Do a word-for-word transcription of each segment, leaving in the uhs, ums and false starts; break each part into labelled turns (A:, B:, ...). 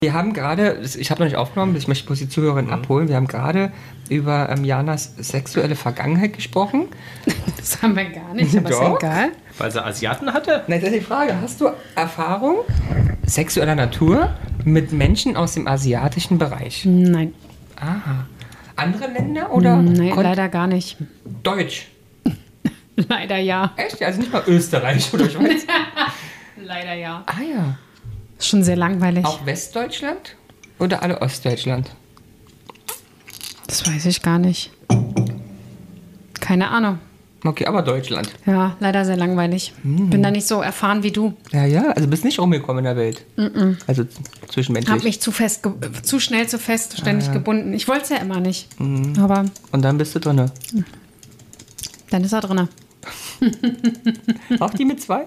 A: Wir haben gerade, ich habe noch nicht aufgenommen, ich möchte bloß die Zuhörerin mhm. abholen, wir haben gerade über ähm, Janas sexuelle Vergangenheit gesprochen.
B: Das haben wir gar nicht, aber
A: Doch.
B: ist egal.
C: Weil sie Asiaten hatte?
A: Nein, das ist die Frage. Hast du Erfahrung sexueller Natur mit Menschen aus dem asiatischen Bereich?
B: Nein.
A: Aha. Andere Länder oder?
B: Nein, leider gar nicht.
A: Deutsch?
B: Leider ja.
A: Echt? Also nicht mal Österreich oder Schweiz?
B: Leider ja.
A: Ah ja.
B: Ist schon sehr langweilig.
A: Auch Westdeutschland oder alle Ostdeutschland?
B: Das weiß ich gar nicht. Keine Ahnung.
A: Okay, aber Deutschland.
B: Ja, leider sehr langweilig.
A: Hm.
B: Bin da nicht so erfahren wie du.
A: Ja, ja, also bist nicht rumgekommen in der Welt.
B: Mm-mm.
A: Also zwischenmenschlich.
B: Hab mich zu fest, ge- zu schnell zu fest ständig
A: Ah, ja.
B: gebunden. Ich wollte es ja immer nicht.
A: Mhm.
B: Aber
A: Und dann bist du drinne.
B: dann ist er drinne.
A: Auch die mit zwei?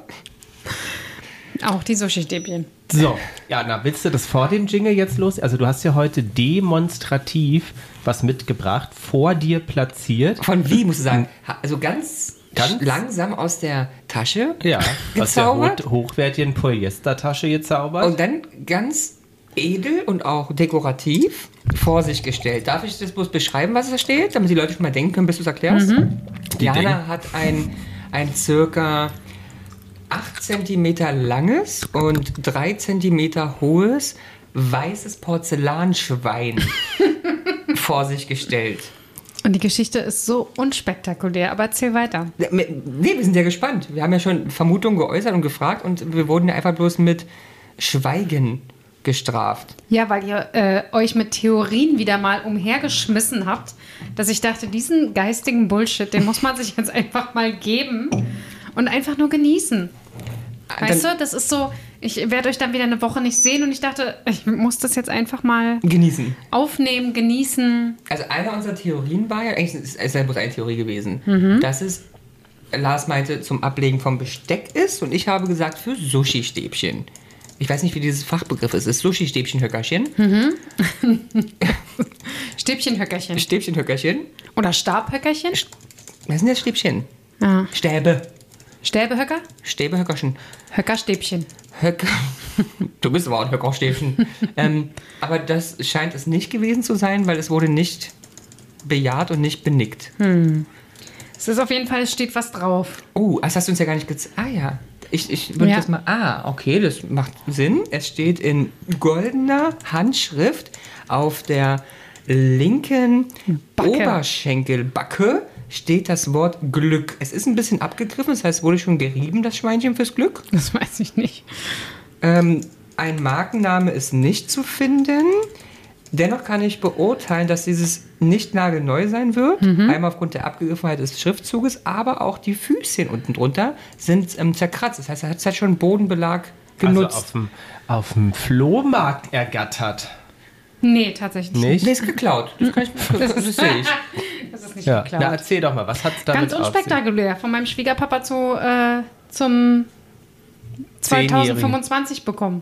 B: Auch die Sushi-Stäbchen.
C: So, ja, na, willst du das vor dem Jingle jetzt los? Also du hast ja heute demonstrativ was mitgebracht, vor dir platziert.
A: Von wie, musst du sagen? Ha- Also ganz,
C: Ganz?
A: langsam aus der Tasche
C: Ja, aus der
A: gezaubert.
C: hoch- hochwertigen Polyestertasche gezaubert.
A: Und dann ganz edel und auch dekorativ vor sich gestellt. Darf ich das bloß beschreiben, was da steht, damit die Leute schon mal denken können, bis du es erklärst? Jana
C: denken.
A: hat ein, ein circa acht Zentimeter langes und drei Zentimeter hohes weißes Porzellanschwein vor sich gestellt.
B: Und die Geschichte ist so unspektakulär, aber erzähl weiter.
A: Nee, wir sind ja gespannt. Wir haben ja schon Vermutungen geäußert und gefragt und wir wurden ja einfach bloß mit Schweigen gestraft.
B: Ja, weil ihr äh, euch mit Theorien wieder mal umhergeschmissen habt, dass ich dachte, diesen geistigen Bullshit, den muss man sich jetzt einfach mal geben und einfach nur genießen. Weißt
A: Dann
B: du, das ist so, ich werde euch dann wieder eine Woche nicht sehen und ich dachte, ich muss das jetzt einfach mal
A: genießen.
B: aufnehmen, genießen.
A: Also eine unserer Theorien war ja, eigentlich ist es ja bloß eine Theorie gewesen,
B: Mhm.
A: dass es, Lars meinte, zum Ablegen vom Besteck ist und ich habe gesagt, für Sushi-Stäbchen. Ich weiß nicht, wie dieses Fachbegriff ist. Ist Sushi-Stäbchen-Höckerchen?
B: Stäbchenhöckerchen.
A: Stäbchen-Höckerchen?
B: Oder Stabhöckerchen?
A: Was sind das Stäbchen?
B: Ja.
A: Stäbe.
B: Stäbehöcker?
A: Stäbe-Höckerchen.
B: Höckerstäbchen.
A: Höcker. Du bist aber auch ein Höckerstäbchen. ähm, aber das scheint es nicht gewesen zu sein, weil es wurde nicht bejaht und nicht benickt.
B: Es ist auf jeden Fall, es steht was drauf.
A: Oh, das hast du uns ja gar nicht gezeigt. Ah ja. Ich, ich würde
B: Ja.
A: das mal. Ah, okay, das macht Sinn. Es steht in goldener Handschrift auf der linken
B: Backe.
A: Oberschenkelbacke steht das Wort Glück. Es ist ein bisschen abgegriffen, das heißt, es wurde schon gerieben, das Schweinchen fürs Glück.
B: Das weiß ich nicht.
A: Ähm, ein Markenname ist nicht zu finden. Dennoch kann ich beurteilen, dass dieses nicht nagelneu sein wird. Einmal aufgrund der Abgegriffenheit des Schriftzuges, aber auch die Füßchen unten drunter sind ähm, zerkratzt. Das heißt, er hat es halt schon Bodenbelag genutzt.
C: Also auf dem, auf dem Flohmarkt ergattert.
B: Nee, tatsächlich
C: Nicht?
A: Nee, ist geklaut. Das, kann ich, das, das sehe ich.
B: Das ist nicht
C: Ja.
B: geklaut.
C: Na, erzähl doch mal, was hat es damit
B: Ganz
C: auf sich?
B: unspektakulär. Von meinem Schwiegerpapa zu, äh, zum
C: Zehnjährigen.
B: zweitausendfünfundzwanzig bekommen.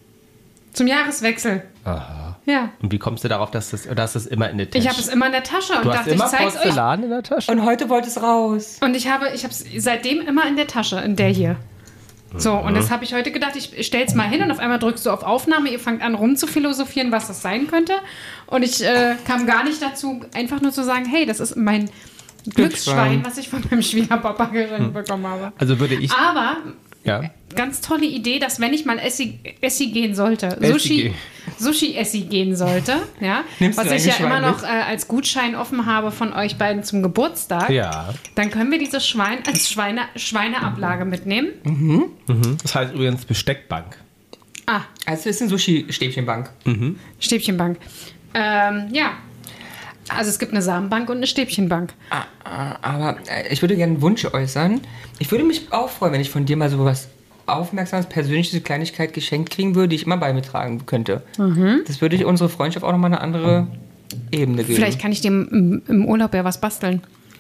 B: Zum Jahreswechsel.
C: Aha.
B: Ja.
C: Und wie kommst du darauf, dass das, oder hast du es immer in der Tasche?
B: Ich habe es immer in der Tasche und
C: Du hast
B: dachte, ich
C: immer
B: zeig's euch.
C: Porzellan in der Tasche?
A: Und heute wollte es raus.
B: Und ich habe ich es seitdem immer in der Tasche, in der hier. So, und das habe ich heute gedacht, ich stell's mal hin und auf einmal drückst du auf Aufnahme, ihr fangt an rumzuphilosophieren, was das sein könnte. Und ich äh, kam gar nicht dazu, einfach nur zu sagen, hey, das ist mein Glücksschwein,
A: Glücksschwein.
B: was ich von meinem Schwiegerpapa geschenkt bekommen habe.
C: Also würde ich...
B: Aber
C: ja.
B: ganz tolle Idee, dass wenn ich mal Essi, Essi gehen sollte,
C: Essi
B: Sushi,
C: gehen.
B: Sushi-Essi gehen sollte, ja,
A: Nimmst
B: was
A: du
B: ich
A: dein
B: ja immer
A: Schwein
B: noch
A: mit?
B: äh, als Gutschein offen habe von euch beiden zum Geburtstag,
C: Ja.
B: dann können wir dieses Schwein als Schweine, Schweineablage mitnehmen.
C: Mhm. Das heißt übrigens Besteckbank.
B: Ah,
A: Also es ist eine Sushi-Stäbchenbank.
B: Stäbchenbank. Ähm, ja. Also es gibt eine Samenbank und eine Stäbchenbank.
A: Ah, ah, aber äh, ich würde gerne einen Wunsch äußern. Ich würde mich auch freuen, wenn ich von dir mal so was Aufmerksames, persönliches, Kleinigkeit geschenkt kriegen würde, die ich immer bei mir tragen könnte. Das würde ich unsere Freundschaft auch nochmal eine andere Ebene geben.
B: Vielleicht kann ich dir im, im Urlaub ja was basteln.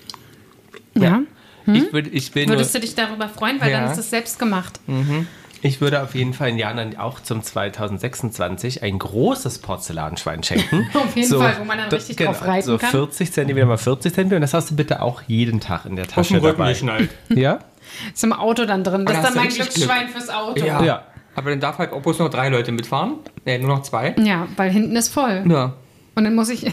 B: Ja.
C: Ich, würd, ich, will nur,
B: Würdest du dich darüber freuen, weil
A: Ja.
B: dann ist es selbst gemacht.
C: ich würde auf jeden Fall Jana auch zum zweitausendsechsundzwanzig ein großes Porzellanschwein schenken.
B: Auf jeden Fall, wo man dann richtig drauf reiten
C: so
B: kann.
C: vierzig Zentimeter mal vierzig Zentimeter. Und das hast du bitte auch jeden Tag in der Tasche dabei.
A: geschnallt.
C: Ja?
B: Ist im Auto dann drin. Das
A: Und
B: ist
A: hast
B: dann
A: du
B: mein
A: richtig
B: Glücksschwein fürs Auto.
A: Ja.
C: Ja.
A: Aber dann darf halt auch bloß noch drei Leute mitfahren. Nee, nur noch zwei.
B: Ja, weil hinten ist voll.
A: Ja.
B: Und dann muss ich,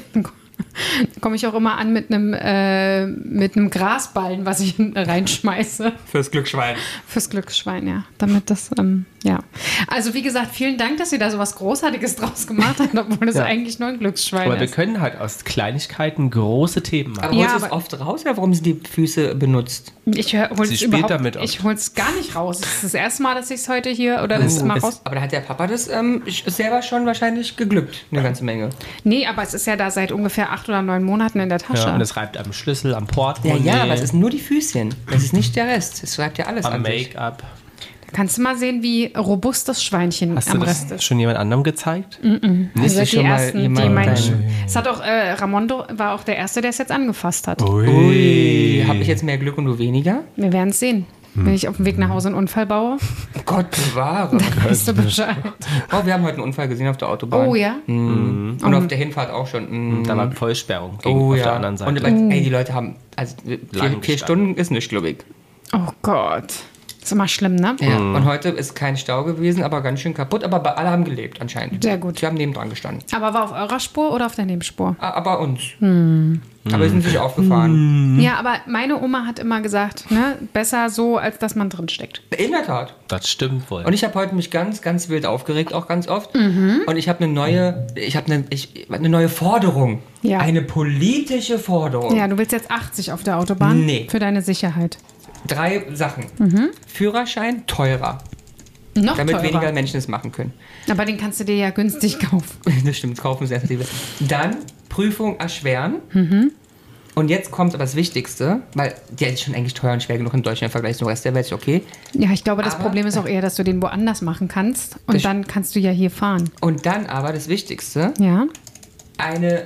B: komme ich auch immer an mit einem äh, mit einem Grasballen, was ich hinten reinschmeiße.
A: Fürs Glücksschwein.
B: Fürs Glücksschwein, ja. Damit das, ähm, ja. Also wie gesagt, vielen Dank, dass ihr da so was Großartiges draus gemacht habt, obwohl das
C: Ja.
B: eigentlich nur ein Glücksschwein
C: Aber wir
B: ist.
C: können halt aus Kleinigkeiten große Themen machen.
A: Aber
B: Ja,
A: holst du es
B: aber-
A: oft raus, oder warum sie die Füße benutzt?
B: Ich hol- hol's
C: Sie spielt
B: überhaupt,
C: damit auch.
B: ich hol's gar nicht raus. Das ist das erste Mal, dass ich es heute hier oder das
A: Oh,
B: mal
A: das,
B: raus.
A: aber da hat der Papa das ähm, selber schon wahrscheinlich geglückt, eine ganze Menge.
B: Nee, aber es ist ja da seit ungefähr acht oder neun Monaten in der Tasche.
C: Ja, und es reibt am Schlüssel, am
A: Ja,
C: Portemonnaie,
A: ja, aber es ist nur die Füßchen. Das ist nicht der Rest. Es schreibt ja alles
C: am
A: an sich.
C: Make-up.
B: Da kannst du mal sehen, wie robust das Schweinchen
C: Hast du
B: am
C: das
B: Rest ist.
C: schon jemand anderem gezeigt?
B: Also
A: du
B: die
A: schon mal
B: ersten, die
A: jemanden
B: mein,
A: dein-
B: es hat auch, äh, Ramondo war auch der Erste, der es jetzt angefasst hat.
A: Ui, habe ich jetzt mehr Glück und du weniger?
B: Wir werden es sehen. Wenn ich auf dem Weg nach Hause einen Unfall baue,
A: Gott bewahre.
B: weißt du Bescheid.
A: Oh, wir haben heute einen Unfall gesehen auf der Autobahn.
B: Oh ja?
A: Mhm. Und auf der Hinfahrt auch schon. Mhm.
C: Da war Vollsperrung gegen,
A: Oh
C: auf
A: ja.
C: der anderen Seite.
A: Und aber, ey, die Leute haben, also vier,
C: Lang
A: vier
C: gestanden.
A: Stunden ist nicht, glaube ich.
B: Oh Gott. Ist immer schlimm, ne?
A: Ja. Und heute ist kein Stau gewesen, aber ganz schön kaputt. Aber bei- alle haben gelebt anscheinend.
B: Sehr gut.
A: Wir haben nebendran gestanden.
B: Aber war auf eurer Spur oder auf der Nebenspur?
A: Ah, Aber uns.
B: Hm.
A: Aber wir sind sich aufgefahren.
B: Ja, aber meine Oma hat immer gesagt, ne, besser so, als dass man drin steckt.
A: In der Tat.
C: Das stimmt wohl.
A: Und ich habe heute mich ganz, ganz wild aufgeregt, auch ganz oft.
B: Mhm.
A: Und ich habe eine neue, ich habe eine, ich, eine neue Forderung.
B: Ja.
A: Eine politische Forderung.
B: Ja, du willst jetzt achtzig auf der Autobahn?
A: Nee.
B: Für deine Sicherheit.
A: Drei Sachen.
B: Mhm.
A: Führerschein teurer,
B: Noch
A: damit
B: teurer.
A: weniger Menschen es machen können.
B: Aber den kannst du dir ja günstig kaufen.
A: Das stimmt, kaufen Sie erst die. Dann Prüfung erschweren.
B: Mhm.
A: Und jetzt kommt aber das Wichtigste, weil der ist schon eigentlich teuer und schwer genug in Deutschland im Vergleich zum Rest der Welt, ist okay.
B: Ja, ich glaube, das
A: Aber-
B: Problem ist auch eher, dass du den woanders machen kannst. Und
A: Das-
B: dann kannst du ja hier fahren.
A: Und dann aber das Wichtigste,
B: Ja?
A: eine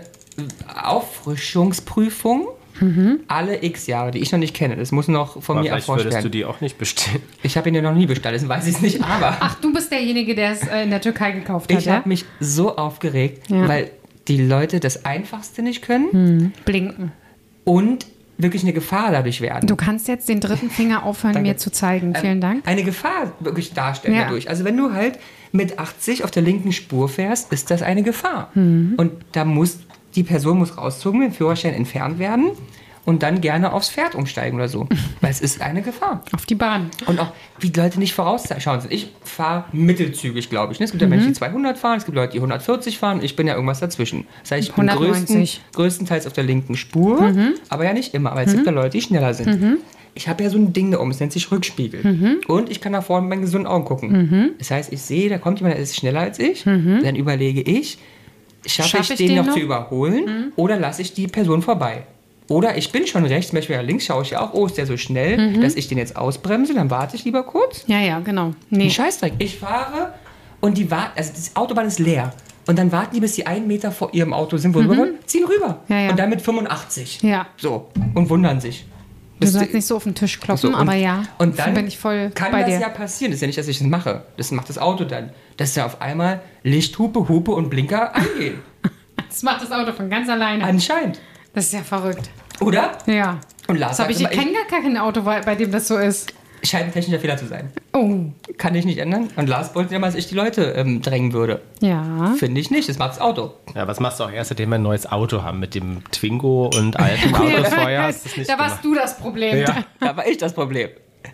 A: Auffrischungsprüfung alle x Jahre, die ich noch nicht kenne. Das muss noch von
C: Aber
A: mir
C: vielleicht
A: erforscht
C: würdest du
A: werden.
C: die auch nicht bestehen.
A: Ich habe ihn ja noch nie bestellt, deswegen weiß ich es nicht, aber
B: Ach, du bist derjenige, der es äh, in der Türkei gekauft hat,
A: ich
B: ja?
A: habe mich so aufgeregt,
B: Ja.
A: weil die Leute das Einfachste nicht können
B: Blinken.
A: und wirklich eine Gefahr dadurch werden.
B: Du kannst jetzt den dritten Finger aufhören,
A: Danke.
B: mir zu zeigen. Vielen Dank.
A: Eine Gefahr wirklich darstellen
B: Ja.
A: dadurch. Also wenn du halt mit achtzig auf der linken Spur fährst, ist das eine Gefahr.
B: Mhm.
A: Und da muss die Person muss rauszogen, den Führerschein entfernt werden und dann gerne aufs Pferd umsteigen oder so. Weil es ist eine Gefahr.
B: Auf die Bahn.
A: Und auch, wie die Leute nicht vorausschauen sind. Ich fahre mittelzügig, glaube ich. ne? Es gibt ja
B: Mhm.
A: Menschen, die zweihundert fahren, es gibt Leute, die hundertvierzig fahren. Ich bin ja irgendwas dazwischen. Das heißt, ich bin größten,
B: hundertneunzig.
A: größtenteils auf der linken Spur,
B: Mhm.
A: aber ja nicht immer. Aber es gibt ja Leute, die schneller sind. Ich habe ja so ein Ding da oben, es nennt sich Rückspiegel.
B: Mhm.
A: Und ich kann nach vorne mit meinen gesunden Augen gucken. Das heißt, ich sehe, da kommt jemand, der ist schneller als ich. Dann überlege ich, schaffe
B: Schaff
A: ich,
B: ich
A: den,
B: den
A: noch,
B: noch?
A: zu überholen oder lasse ich die Person vorbei? Oder ich bin schon rechts, zum Beispiel nach links schaue ich ja auch, oh, ist der so schnell, dass ich den jetzt ausbremse, dann warte ich lieber kurz.
B: Ja, ja, genau. Nee.
A: Ein Scheißdreck. Ich fahre und die warten, also die Autobahn ist leer. Und dann warten die, bis die einen Meter vor ihrem Auto sind, wo sie wollen, ziehen rüber.
B: Ja, ja.
A: Und dann mit fünfundachtzig.
B: Ja.
A: So. Und wundern sich.
B: Du
A: Das-
B: sollst nicht so auf den Tisch klopfen,
A: so, und-
B: aber ja.
A: Und dann
B: bin ich voll
A: kann
B: bei
A: das
B: dir.
A: ja passieren. Das ist ja nicht, dass ich das mache. Das macht das Auto dann. Dass ja auf einmal Lichthupe, Hupe und Blinker angehen.
B: Das macht das Auto von ganz alleine.
A: Anscheinend.
B: Das ist ja verrückt.
A: Oder?
B: Ja.
A: Und Lars
B: Das habe ich
A: sagt
B: hier
A: immer,
B: kein gar kein Auto, bei bei dem das so ist.
A: ich- scheint ein technischer Fehler zu sein.
B: Oh.
A: Kann ich nicht ändern. Und Lars wollte ja mal, dass ich die Leute ähm, drängen würde.
B: Ja.
A: Finde ich nicht. Das macht das Auto.
C: Ja, was machst du auch erst, seitdem wir ein neues Auto haben? Mit dem Twingo und alten Autos vorher hast du es nicht
B: da warst
C: gemacht.
B: du das Problem.
C: Ja.
A: Da war ich das Problem.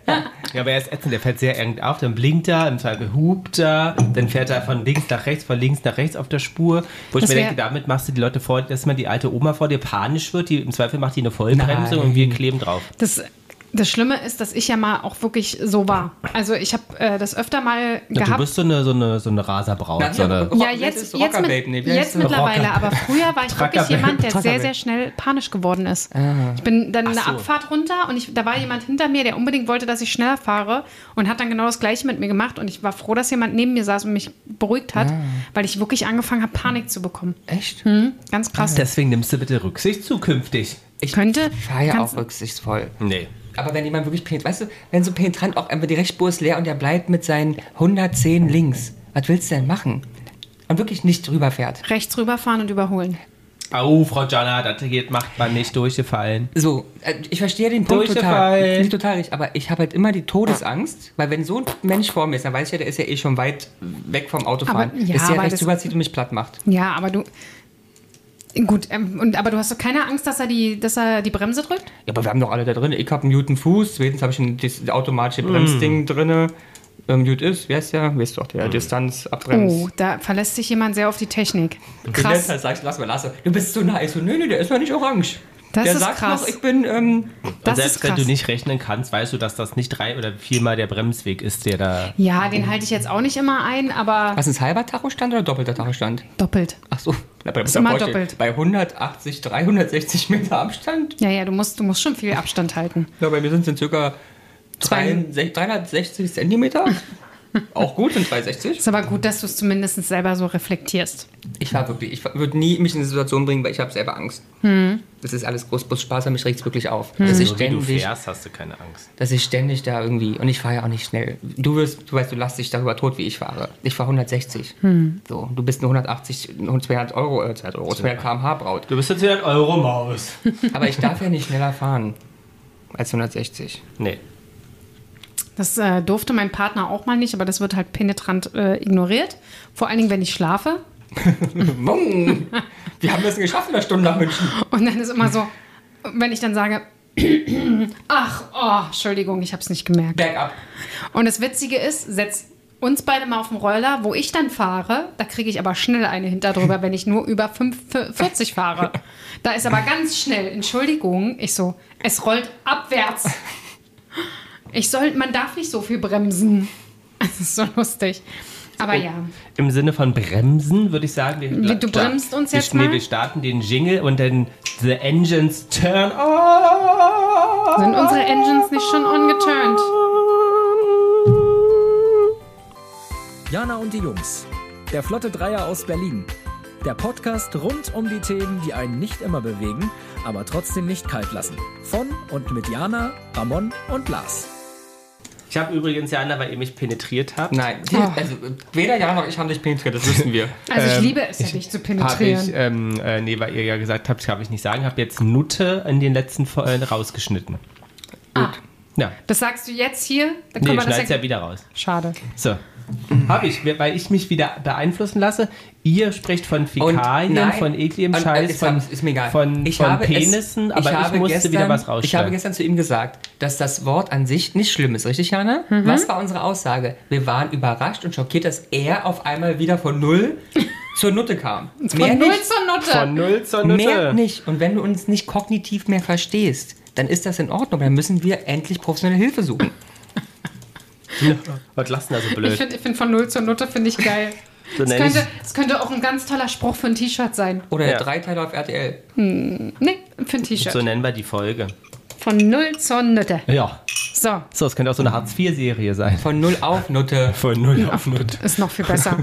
C: Ja, aber er ist ätzend, der fährt sehr eng auf, dann blinkt er, im Zweifel hupt er, dann fährt er von links nach rechts, von links nach rechts auf der Spur. Wo ich
B: Das
C: mir
B: wär-
C: denke, damit machst du die Leute vor, dass man die alte Oma vor dir panisch wird, die im Zweifel macht die eine Vollbremse
A: Nein.
C: und wir kleben drauf.
B: Das, das Schlimme ist, dass ich ja mal auch wirklich so war. Also ich habe äh, das öfter mal
C: Ja, du
B: gehabt.
C: bist so eine, so eine, so eine Raserbraut.
A: Na,
C: so eine,
A: Rock-
B: Ja,
A: das
B: jetzt,
A: ist
B: jetzt,
A: Rockerbabe,
B: mit,
A: nee, wie
B: jetzt
A: heißt das?
B: mittlerweile,
C: Rocker-
B: aber früher war ich wirklich
C: Truckerbabe.
B: jemand, der sehr,
A: Truckerbabe.
B: sehr schnell panisch geworden ist. Ich bin dann
C: Ach
B: eine
C: so.
B: Abfahrt runter und ich, da war jemand hinter mir, der unbedingt wollte, dass ich schneller fahre und hat dann genau das Gleiche mit mir gemacht und ich war froh, dass jemand neben mir saß und mich beruhigt hat, weil ich wirklich angefangen habe, Panik zu bekommen.
A: Echt?
B: Hm, ganz krass.
C: Deswegen nimmst du bitte Rücksicht zukünftig.
A: Ich
B: Könnte-
A: fahre ja
B: kannst-
A: auch rücksichtsvoll.
C: Nee.
A: Aber wenn jemand wirklich penetrant, weißt du, wenn so penetrant auch einfach die Rechtsspur ist leer und der bleibt mit seinen hundertzehn links, was willst du denn machen? Und wirklich nicht drüber fährt.
B: Rechts rüberfahren und überholen.
C: Oh, Frau Jana, das geht, macht man nicht durchgefallen.
A: So, äh, ich verstehe den Punkt total.
C: Durchgefallen.
A: Nicht total richtig, aber ich habe halt immer die Todesangst, weil wenn so ein Mensch vor mir ist, dann weiß ich ja, der ist ja eh schon weit weg vom Autofahren,
B: Aber- ja,
A: bis der
B: aber
A: rechts
B: das-
A: überzieht und mich platt macht.
B: Ja, aber du... Gut, ähm, und, aber du hast doch keine Angst, dass er die, dass er die Bremse drückt?
A: Ja, aber wir haben doch alle da drin. Ich habe einen guten Fuß, zweitens habe ich ein dis- automatisches Bremsding drin. Ähm, gut ist, wer ist ja? Wer ist doch der Distanz, Abbremse.
B: Oh, da verlässt sich jemand sehr auf die Technik.
A: Wenn
B: Krass.
A: der halt sagt, lass mal, lass mal. Du bist so nah. Ich so, nö, nö, der ist noch nicht orange.
B: Das
A: der
B: ist
A: sagt
B: krass.
A: noch, ich bin, ähm,
B: Das
C: Und selbst
B: ist
C: wenn
B: krass.
C: du nicht rechnen kannst, weißt du, dass das nicht drei oder viermal der Bremsweg ist, der da...
B: Ja, den halte ich jetzt auch nicht immer ein, aber
A: was ist halber Tachostand oder doppelter Tachostand?
B: doppelt.
A: Ach so, na, bei,
B: Ist immer doppelt.
A: Bei hundertachtzig, dreihundertsechzig Meter Abstand?
B: Ja, ja, du musst, du musst schon viel Abstand halten.
A: Ja, bei mir sind es circa
B: Zwei-
A: dreihundertsechzig Zentimeter. Auch gut, sind dreihundertsechzig.
B: Ist aber gut, dass du es zumindest selber so reflektierst.
A: Ich war wirklich, ich würde nie mich in eine Situation bringen, weil ich habe selber Angst.
B: Hm.
A: Das ist alles groß, bloß Spaß, aber mich regt es wirklich auf. Dass, ich
C: So wie du
A: ständig,
C: fährst, hast du keine Angst.
A: dass ich ständig da irgendwie, und ich fahre ja auch nicht schnell. Du wirst, du weißt, du lachst dich darüber tot, wie ich fahre. Ich fahre hundertsechzig. So, du bist eine hundertachtzig, zweihundert Euro, äh, zweihundert Euro, zweihundert Kilometer pro Stunde Braut.
C: Du bist jetzt wieder ein Euro-Maus.
A: Aber ich darf ja nicht schneller fahren als hundertsechzig.
C: Nee.
B: Das äh, durfte mein Partner auch mal nicht, aber das wird halt penetrant äh, ignoriert. Vor allen Dingen, wenn ich schlafe.
A: Wung. Wir haben das geschafft in der Stunde nach München.
B: Und dann ist immer so, wenn ich dann sage, ach, oh, Entschuldigung, ich habe es nicht gemerkt.
A: Bergab.
B: Und das Witzige ist, setz uns beide mal auf den Roller, wo ich dann fahre, da kriege ich aber schnell eine hinter drüber, wenn ich nur über fünfundvierzig fahre. Da ist aber ganz schnell, Entschuldigung, ich so, es rollt abwärts. Ich soll, man darf nicht so viel bremsen. Das ist so lustig. Aber ja.
C: Im Sinne von Bremsen würde ich sagen, wir,
B: Wie, du bremst uns
C: wir,
B: jetzt
C: nee,
B: mal?
C: wir starten den Jingle und dann the engines turn on.
B: Sind unsere Engines nicht schon ongeturnt?
D: Jana und die Jungs. Der Flotte Dreier aus Berlin. Der Podcast rund um die Themen, die einen nicht immer bewegen, aber trotzdem nicht kalt lassen. Von und mit Jana, Ramon und Lars.
C: Ich habe übrigens, Jana, weil ihr mich penetriert habt,
A: Nein, die, also weder Jan noch ich haben dich penetriert, das wissen wir.
B: Also ich
C: Ähm,
B: liebe es ja, dich zu
C: habe
B: penetrieren.
C: ich, ähm, äh, nee, weil ihr ja gesagt habt, darf ich nicht sagen, habe jetzt Nutte in den letzten Folgen rausgeschnitten.
B: Ah,
C: Ja,
B: das sagst du jetzt hier? Dann
C: nee,
B: können
C: ich
B: wir das
C: schneid's ja wieder raus.
B: Schade.
C: So. Habe ich, weil ich mich wieder beeinflussen lasse. Ihr sprecht von Fäkalien,
A: nein,
C: von ekligem
A: und, äh,
C: Scheiß,
A: ist,
C: von,
A: ist mir egal.
C: von,
A: ich
C: von
A: habe
C: Penissen,
A: es,
C: aber ich,
A: habe
C: musste
A: gestern,
C: wieder was
A: Ich habe
C: rausschneiden.
A: gestern zu ihm gesagt, dass das Wort an sich nicht schlimm ist, richtig, Jana?
B: Mhm.
A: Was war unsere Aussage? Wir waren überrascht und schockiert, dass er auf einmal wieder von Null zur Nutte kam.
B: Von null
A: nicht.
B: zur Nutte.
C: Von null zur Nutte.
A: Mehr nicht. Und wenn du uns nicht kognitiv mehr verstehst, dann ist das in Ordnung. Dann müssen wir endlich professionelle Hilfe suchen.
C: Was lassen da so
B: Ich
C: blöd?
B: finde find von null zur Nutte finde ich geil.
C: So
B: Das
C: nenn ich-
B: könnte, das könnte auch ein ganz toller Spruch für ein T-Shirt sein.
A: Oder
C: Ja.
A: der Dreiteiler auf R T L.
B: Nee, für ein T-Shirt.
C: So nennen wir die Folge.
B: Von null zur Nutte.
C: Ja.
B: So,
C: So, es könnte auch so eine Hartz vier Serie sein.
A: Von Null auf Nutte.
C: Von null auf Nutte.
B: ist noch viel besser.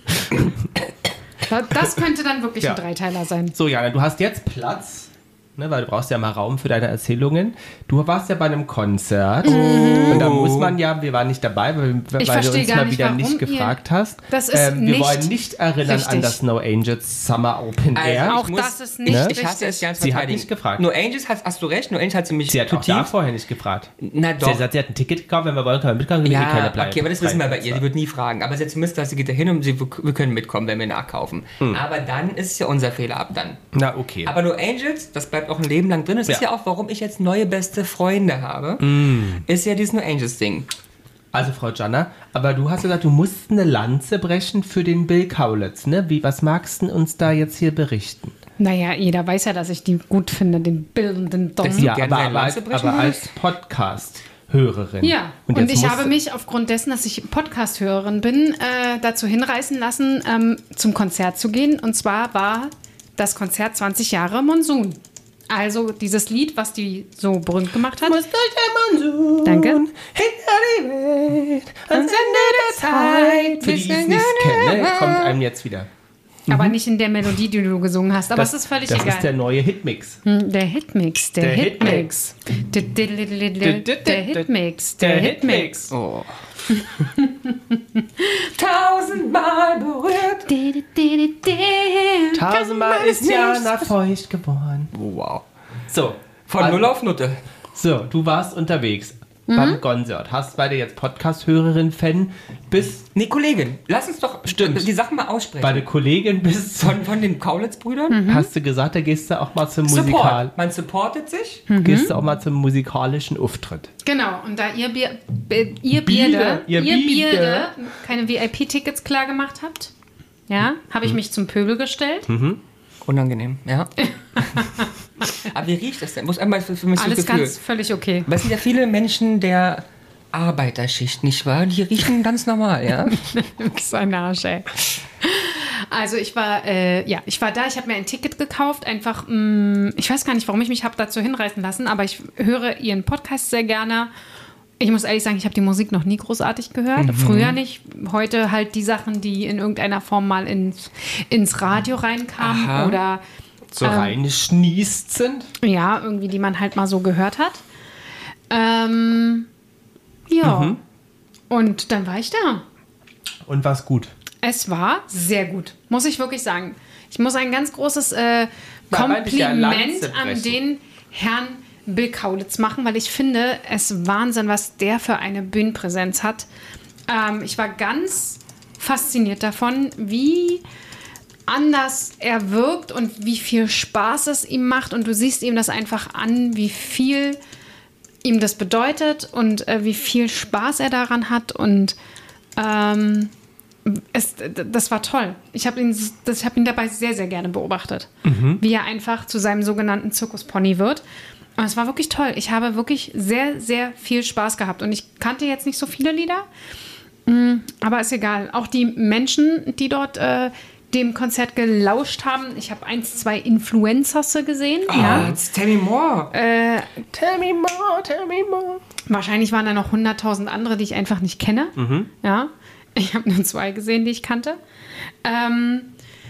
B: Da- Das könnte dann wirklich
C: Ja.
B: ein Dreiteiler sein.
C: So, Jana, du hast jetzt Platz, ne, weil du brauchst ja mal Raum für deine Erzählungen. Du warst ja bei einem Konzert und da muss man ja, wir waren nicht dabei, weil, weil du
B: verstehe
C: uns
B: gar
C: mal
B: nicht,
C: wieder
B: warum
C: nicht
B: ihr-
C: gefragt hast.
B: Das ist
C: wir
B: nicht
C: wollen nicht erinnern
B: richtig.
C: an das No Angels Summer Open
A: Also,
C: Air.
B: Auch
A: Ich muss-
B: das ist nicht
C: ne?
A: Ich hasse es
B: richtig.
A: ganz
C: Sie hat
A: verteidigen.
C: nicht gefragt.
A: Nur Angels hat, hast du recht, nur Angels hat sie mich
C: Sie hat auch
A: zutiefst-
C: da vorher nicht gefragt.
A: Na
C: Sie hat
A: doch.
C: gesagt, sie hat ein Ticket gekauft, wenn wir wollen, können wir mitkommen, wir
A: Ja,
C: eh keine Blei-
A: okay, aber das wissen wir bei ihr.
C: Freiplätze.
A: Die wird nie fragen. Aber sie hat zumindest gesagt, sie geht da hin und sie, wir können mitkommen, wenn wir nachkaufen.
C: Hm.
A: Aber dann ist es ja unser Fehler ab dann.
C: Na, okay.
A: Aber nur Angels, das bleibt auch ein Leben lang drin. Das ist
C: Ja.
A: ja auch, warum ich jetzt neue beste Freunde habe.
C: Hm.
A: Ist ja dieses No Angels-Ding.
C: Also, Frau Jana, aber du hast gesagt, du musst eine Lanze brechen für den Bill Kaulitz, ne? Wie, was magst du uns da jetzt hier berichten?
B: Naja, jeder weiß ja, dass ich die gut finde, den Bill und den Dom.
A: Das-
C: Ja,
A: gerne
C: aber,
A: seine
C: aber, als,
A: Lanze brechen
C: aber
A: willst?
C: als Podcast-Hörerin.
B: Ja, und,
C: jetzt
B: ich
C: musst
B: habe
C: du-
B: mich aufgrund dessen, dass ich Podcast-Hörerin bin, äh, dazu hinreißen lassen, ähm, zum Konzert zu gehen. Und zwar war das Konzert zwanzig Jahre Monsun. Also dieses Lied, was die so berühmt gemacht hat.
C: Muss durch den Monsun
B: Danke.
C: hinter die Welt ans Ende der Zeit. Für die, die es nicht kennen, ne, kommt einem jetzt wieder.
B: Aber nicht in der Melodie, die du gesungen hast. Aber
C: Das,
B: es ist völlig
C: das
B: egal.
C: ist der neue Hitmix.
B: Hm, Der Hitmix, der,
C: Der
B: Hitmix. Der Hitmix, der Hitmix.
A: Oh. Tausendmal berührt.
C: Tausendmal ist Jana feucht geworden.
A: Wow.
C: So.
A: Von
C: also,
A: Null auf Nutte.
C: So, du warst unterwegs beim Konzert. Hast beide jetzt Podcast-Hörerin, Fan, bis
A: Nee, Kollegin, lass uns doch
C: Stimmt.
A: die Sachen mal aussprechen.
C: bei der Kollegin bis
A: von, von den Kaulitz-Brüdern.
C: hast du gesagt, da gehst du auch mal zum Musikal,
A: Support. Man supportet sich.
C: gehst du auch mal zum musikalischen Auftritt.
B: Genau, und da ihr, Bier, Be- ihr
C: Bierde,
B: Bierde,
C: ihr
B: ihr
C: Bierde.
B: Bierde keine V I P-Tickets klar gemacht habt, ja, habe ich mich zum Pöbel gestellt.
A: Unangenehm, ja. Aber wie riecht das denn? Muss einmal für, für mich so
B: Alles
A: Gefühl.
B: ganz völlig okay.
A: Aber es sind ja viele Menschen der Arbeiterschicht, nicht wahr? Die riechen ganz normal, ja?
B: Du bist ein Arsch, ey. Also ich war, äh, ja, ich war da, ich habe mir ein Ticket gekauft, einfach, mh, ich weiß gar nicht, warum ich mich habe dazu hinreißen lassen, aber ich höre ihren Podcast sehr gerne. Ich muss ehrlich sagen, ich habe die Musik noch nie großartig gehört.
A: Mhm.
B: Früher nicht. Heute halt die Sachen, die in irgendeiner Form mal ins, ins Radio reinkamen
A: Aha.
B: oder
C: So rein schniest sind.
B: ja, irgendwie, die man halt mal so gehört hat. Ähm, ja. Und dann war ich da.
C: Und war's gut.
B: Es war sehr gut, muss ich wirklich sagen. Ich muss ein ganz großes äh,
C: Da meinte ich ja,
B: Kompliment
C: Lanze
B: an
C: brechen.
B: den Herrn Bill Kaulitz machen, weil ich finde, es ist Wahnsinn, was der für eine Bühnenpräsenz hat. Ähm, ich war ganz fasziniert davon, wie anders er wirkt und wie viel Spaß es ihm macht. Und du siehst ihm das einfach an, wie viel ihm das bedeutet und äh, wie viel Spaß er daran hat. Und ähm, es, das war toll. Ich habe ihn, das- ich hab ihn dabei sehr, sehr gerne beobachtet, wie er einfach zu seinem sogenannten Zirkuspony wird. Und es war wirklich toll. Ich habe wirklich sehr, sehr viel Spaß gehabt. Und ich kannte jetzt nicht so viele Lieder, mm, aber ist egal. Auch die Menschen, die dort äh, dem Konzert gelauscht haben. Ich habe eins, zwei Influencers gesehen.
A: Ah,
B: Ja.
A: jetzt tell me more.
B: Äh,
C: Tell me more, tell me more.
B: Wahrscheinlich waren da noch hunderttausend andere, die ich einfach nicht kenne. Ja. Ich habe nur zwei gesehen, die ich kannte. Ähm,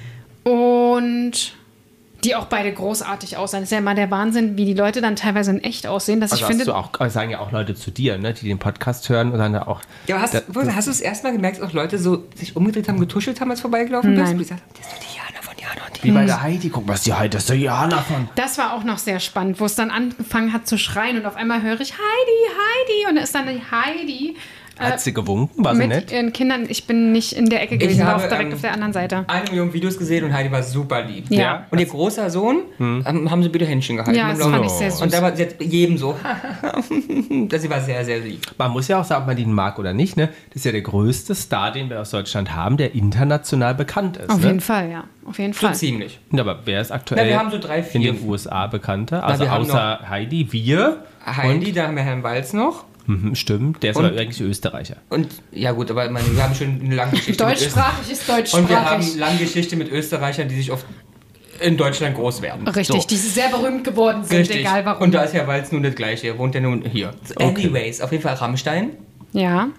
B: und die auch beide großartig aussehen. Das ist ja immer der Wahnsinn, wie die Leute dann teilweise in echt aussehen. Dass
C: Also
B: ich
C: hast
B: finde,
C: du auch, also sagen ja auch Leute zu dir, ne, die den Podcast hören und dann da auch.
A: Ja, aber hast,
C: Da-
A: wo- hast du es erstmal gemerkt, dass auch Leute so sich umgedreht haben, getuschelt haben, als vorbeigelaufen bist?
B: Nein.
A: Und gesagt haben, das ist doch die Jana von Jana und die.
C: Wie bei der Heidi, guck mal, was die Heidi, das ist der Jana von.
B: das war auch noch sehr spannend, wo es dann angefangen hat zu schreien und auf einmal höre ich Heidi, Heidi und dann ist dann die Heidi
C: Hat sie gewunken, war sie
B: mit
C: nett?
B: ihren Kindern. Ich bin nicht in der Ecke gewesen, war
A: habe,
B: auf, direkt
A: ähm,
B: auf der anderen Seite.
A: Eine Million Videos gesehen und Heidi war super lieb.
B: Ja.
A: Und ihr großer Sohn ähm, haben sie bitte Händchen gehalten.
B: Ja,
A: Und
B: das fand ich sehr süß.
A: Und da war sie hat jedem so. dass sie war sehr, sehr lieb.
C: Man muss ja auch sagen, ob man ihn mag oder nicht, ne? Das ist ja der größte Star, den wir aus Deutschland haben, der international bekannt ist.
B: Auf
C: ne?
B: jeden Fall, ja. Auf jeden
A: So
B: Fall.
A: ziemlich.
C: Ja, aber wer ist aktuell
A: Na, wir haben so drei,
C: in
A: vier.
C: den U S A bekannter? Also
A: wir haben
C: außer Heidi, wir.
A: Heidi, da haben wir Herrn Walz noch.
C: Mhm, stimmt, der ist
A: Und-
C: aber eigentlich Österreicher.
A: Und ja gut, aber ich meine, wir haben schon eine lange Geschichte mit Österreich.
B: Deutschsprachig ist
A: Und wir haben
B: deutschsprachig.
A: eine lange Geschichte mit Österreichern, die sich oft in Deutschland groß werden.
B: Richtig,
A: So.
B: die sehr berühmt geworden sind,
A: Richtig.
B: egal warum.
A: Und da ist ja Walz nun das Gleiche. Er wohnt ja nun hier. Anyways, auf jeden Fall Rammstein.
B: Ja.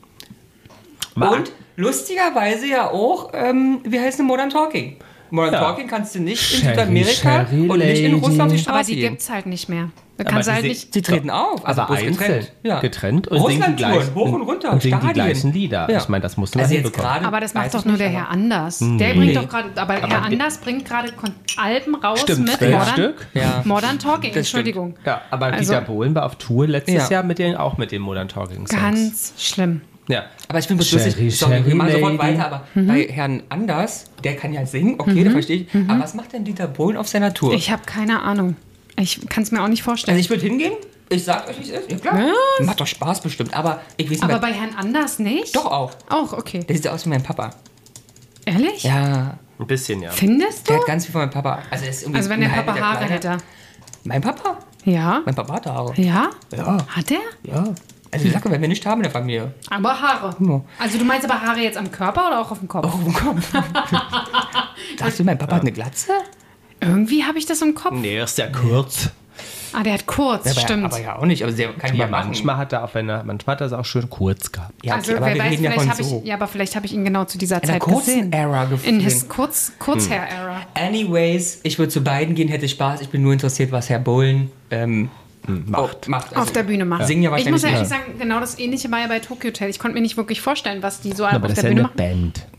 C: War-
A: Und lustigerweise ja auch, ähm, wie heißt denn Modern Talking? Modern
C: Ja.
A: Talking kannst du nicht in
C: Sherry,
A: Südamerika
C: Sherry
A: und nicht in
C: Lady.
A: Russland auf die
B: Aber
A: Straße
B: die
A: gehen.
B: gibt's halt nicht mehr. Da
C: Aber
B: kannst du
C: die
B: halt
C: se-
B: nicht.
A: Sie treten auf, also
C: aber
A: bloß
C: einzeln,
A: getrennt. Ja.
C: getrennt und singen die,
A: Russland-Touren,
C: gleichen,
A: hoch und runter,
C: und singen die
A: Stadien.
C: gleichen Lieder.
A: Ja.
C: Ich meine, das muss man
A: Also jetzt
C: hinbekommen.
A: gerade
B: Aber das
A: weiß
B: macht doch
A: ich
B: nur
A: nicht,
B: der
A: aber-
B: Herr Anders. Der
A: Nee.
B: bringt doch gerade, aber,
C: Aber
B: Herr
C: wir-
B: Anders bringt gerade Kon- Alben raus
C: Stimmt,
B: mit
C: zwölf
B: Modern,
C: Stück.
A: Ja.
B: Modern Talking.
A: Das stimmt.
B: Entschuldigung.
C: Ja, aber
B: Also-
C: Dieter Bohlen war auf Tour letztes
A: Ja.
C: Jahr mit den, auch mit den Modern Talking Songs.
B: Ganz schlimm.
C: Ja.
A: Aber ich finde es
C: Sherry,
A: lustig, sorry, wir
C: Sherry
A: machen sofort
C: Lady.
A: weiter, aber
B: Mhm.
A: bei Herrn Anders, der kann ja singen, okay, das verstehe ich. Aber was macht denn Dieter Bohlen auf seiner Tour?
B: Ich habe keine Ahnung. Ich kann es mir auch nicht vorstellen.
A: also ich würde hingehen, ich sag euch, wie es ist. Ja klar, macht doch Spaß bestimmt, aber ich weiß nicht,
B: aber
A: mehr-
B: bei Herrn Anders nicht?
A: doch auch.
B: Auch, okay.
A: Der sieht aus wie mein Papa.
B: Ehrlich?
A: Ja,
C: Ein bisschen, ja.
B: Findest du?
A: der hat ganz viel von meinem Papa. Also, er ist irgendwie
B: Also wenn der
A: ein halber
B: Papa
A: Meter
B: Haare
A: kleiner.
B: hätte.
A: Mein Papa?
B: Ja?
A: Mein Papa hat Haare.
B: Ja?
A: Ja,
B: Hat er?
A: ja. Also ich sag, wenn wir nicht haben in der Familie.
B: Aber Haare.
A: Ja.
B: Also du meinst aber Haare jetzt am Körper oder auch auf dem Kopf?
A: Oh Gott. Sagst du, mein Papa hat eine Glatze?
B: Irgendwie habe ich das im Kopf.
C: Nee, ist ja kurz.
B: Ah, der hat kurz,
A: Ja, aber,
B: stimmt.
A: aber ja auch nicht. Aber der kann ja
C: Aber
A: machen.
C: manchmal hat er auch, wenn er, manchmal hat er es auch schön kurz gehabt.
A: Ja, okay,
B: also
A: aber
B: wer
A: wir
B: weiß,
A: reden ja
B: vielleicht
A: von
B: habe
A: so.
B: ich, ja, aber vielleicht habe ich ihn genau zu dieser
A: In der
B: Zeit
A: kurzen
B: gesehen.
A: Era
B: In
A: gefunden.
B: his kurz, Kurzhair-Era.
A: Anyways, ich würde zu beiden gehen, hätte Spaß. Ich bin nur interessiert, was Herr Bohlen ähm,
C: macht.
A: oh, macht.
B: Auf der Bühne macht.
A: Singen ja
B: ich muss
A: wahrscheinlich
B: ja
A: nicht.
B: ehrlich sagen, genau das Ähnliche war ja bei Tokyo Hotel. Ich konnte mir nicht wirklich vorstellen, was die so
C: Aber
B: auf
C: das
B: der
C: ist ja
B: Bühne
C: eine
B: machen.
C: Band.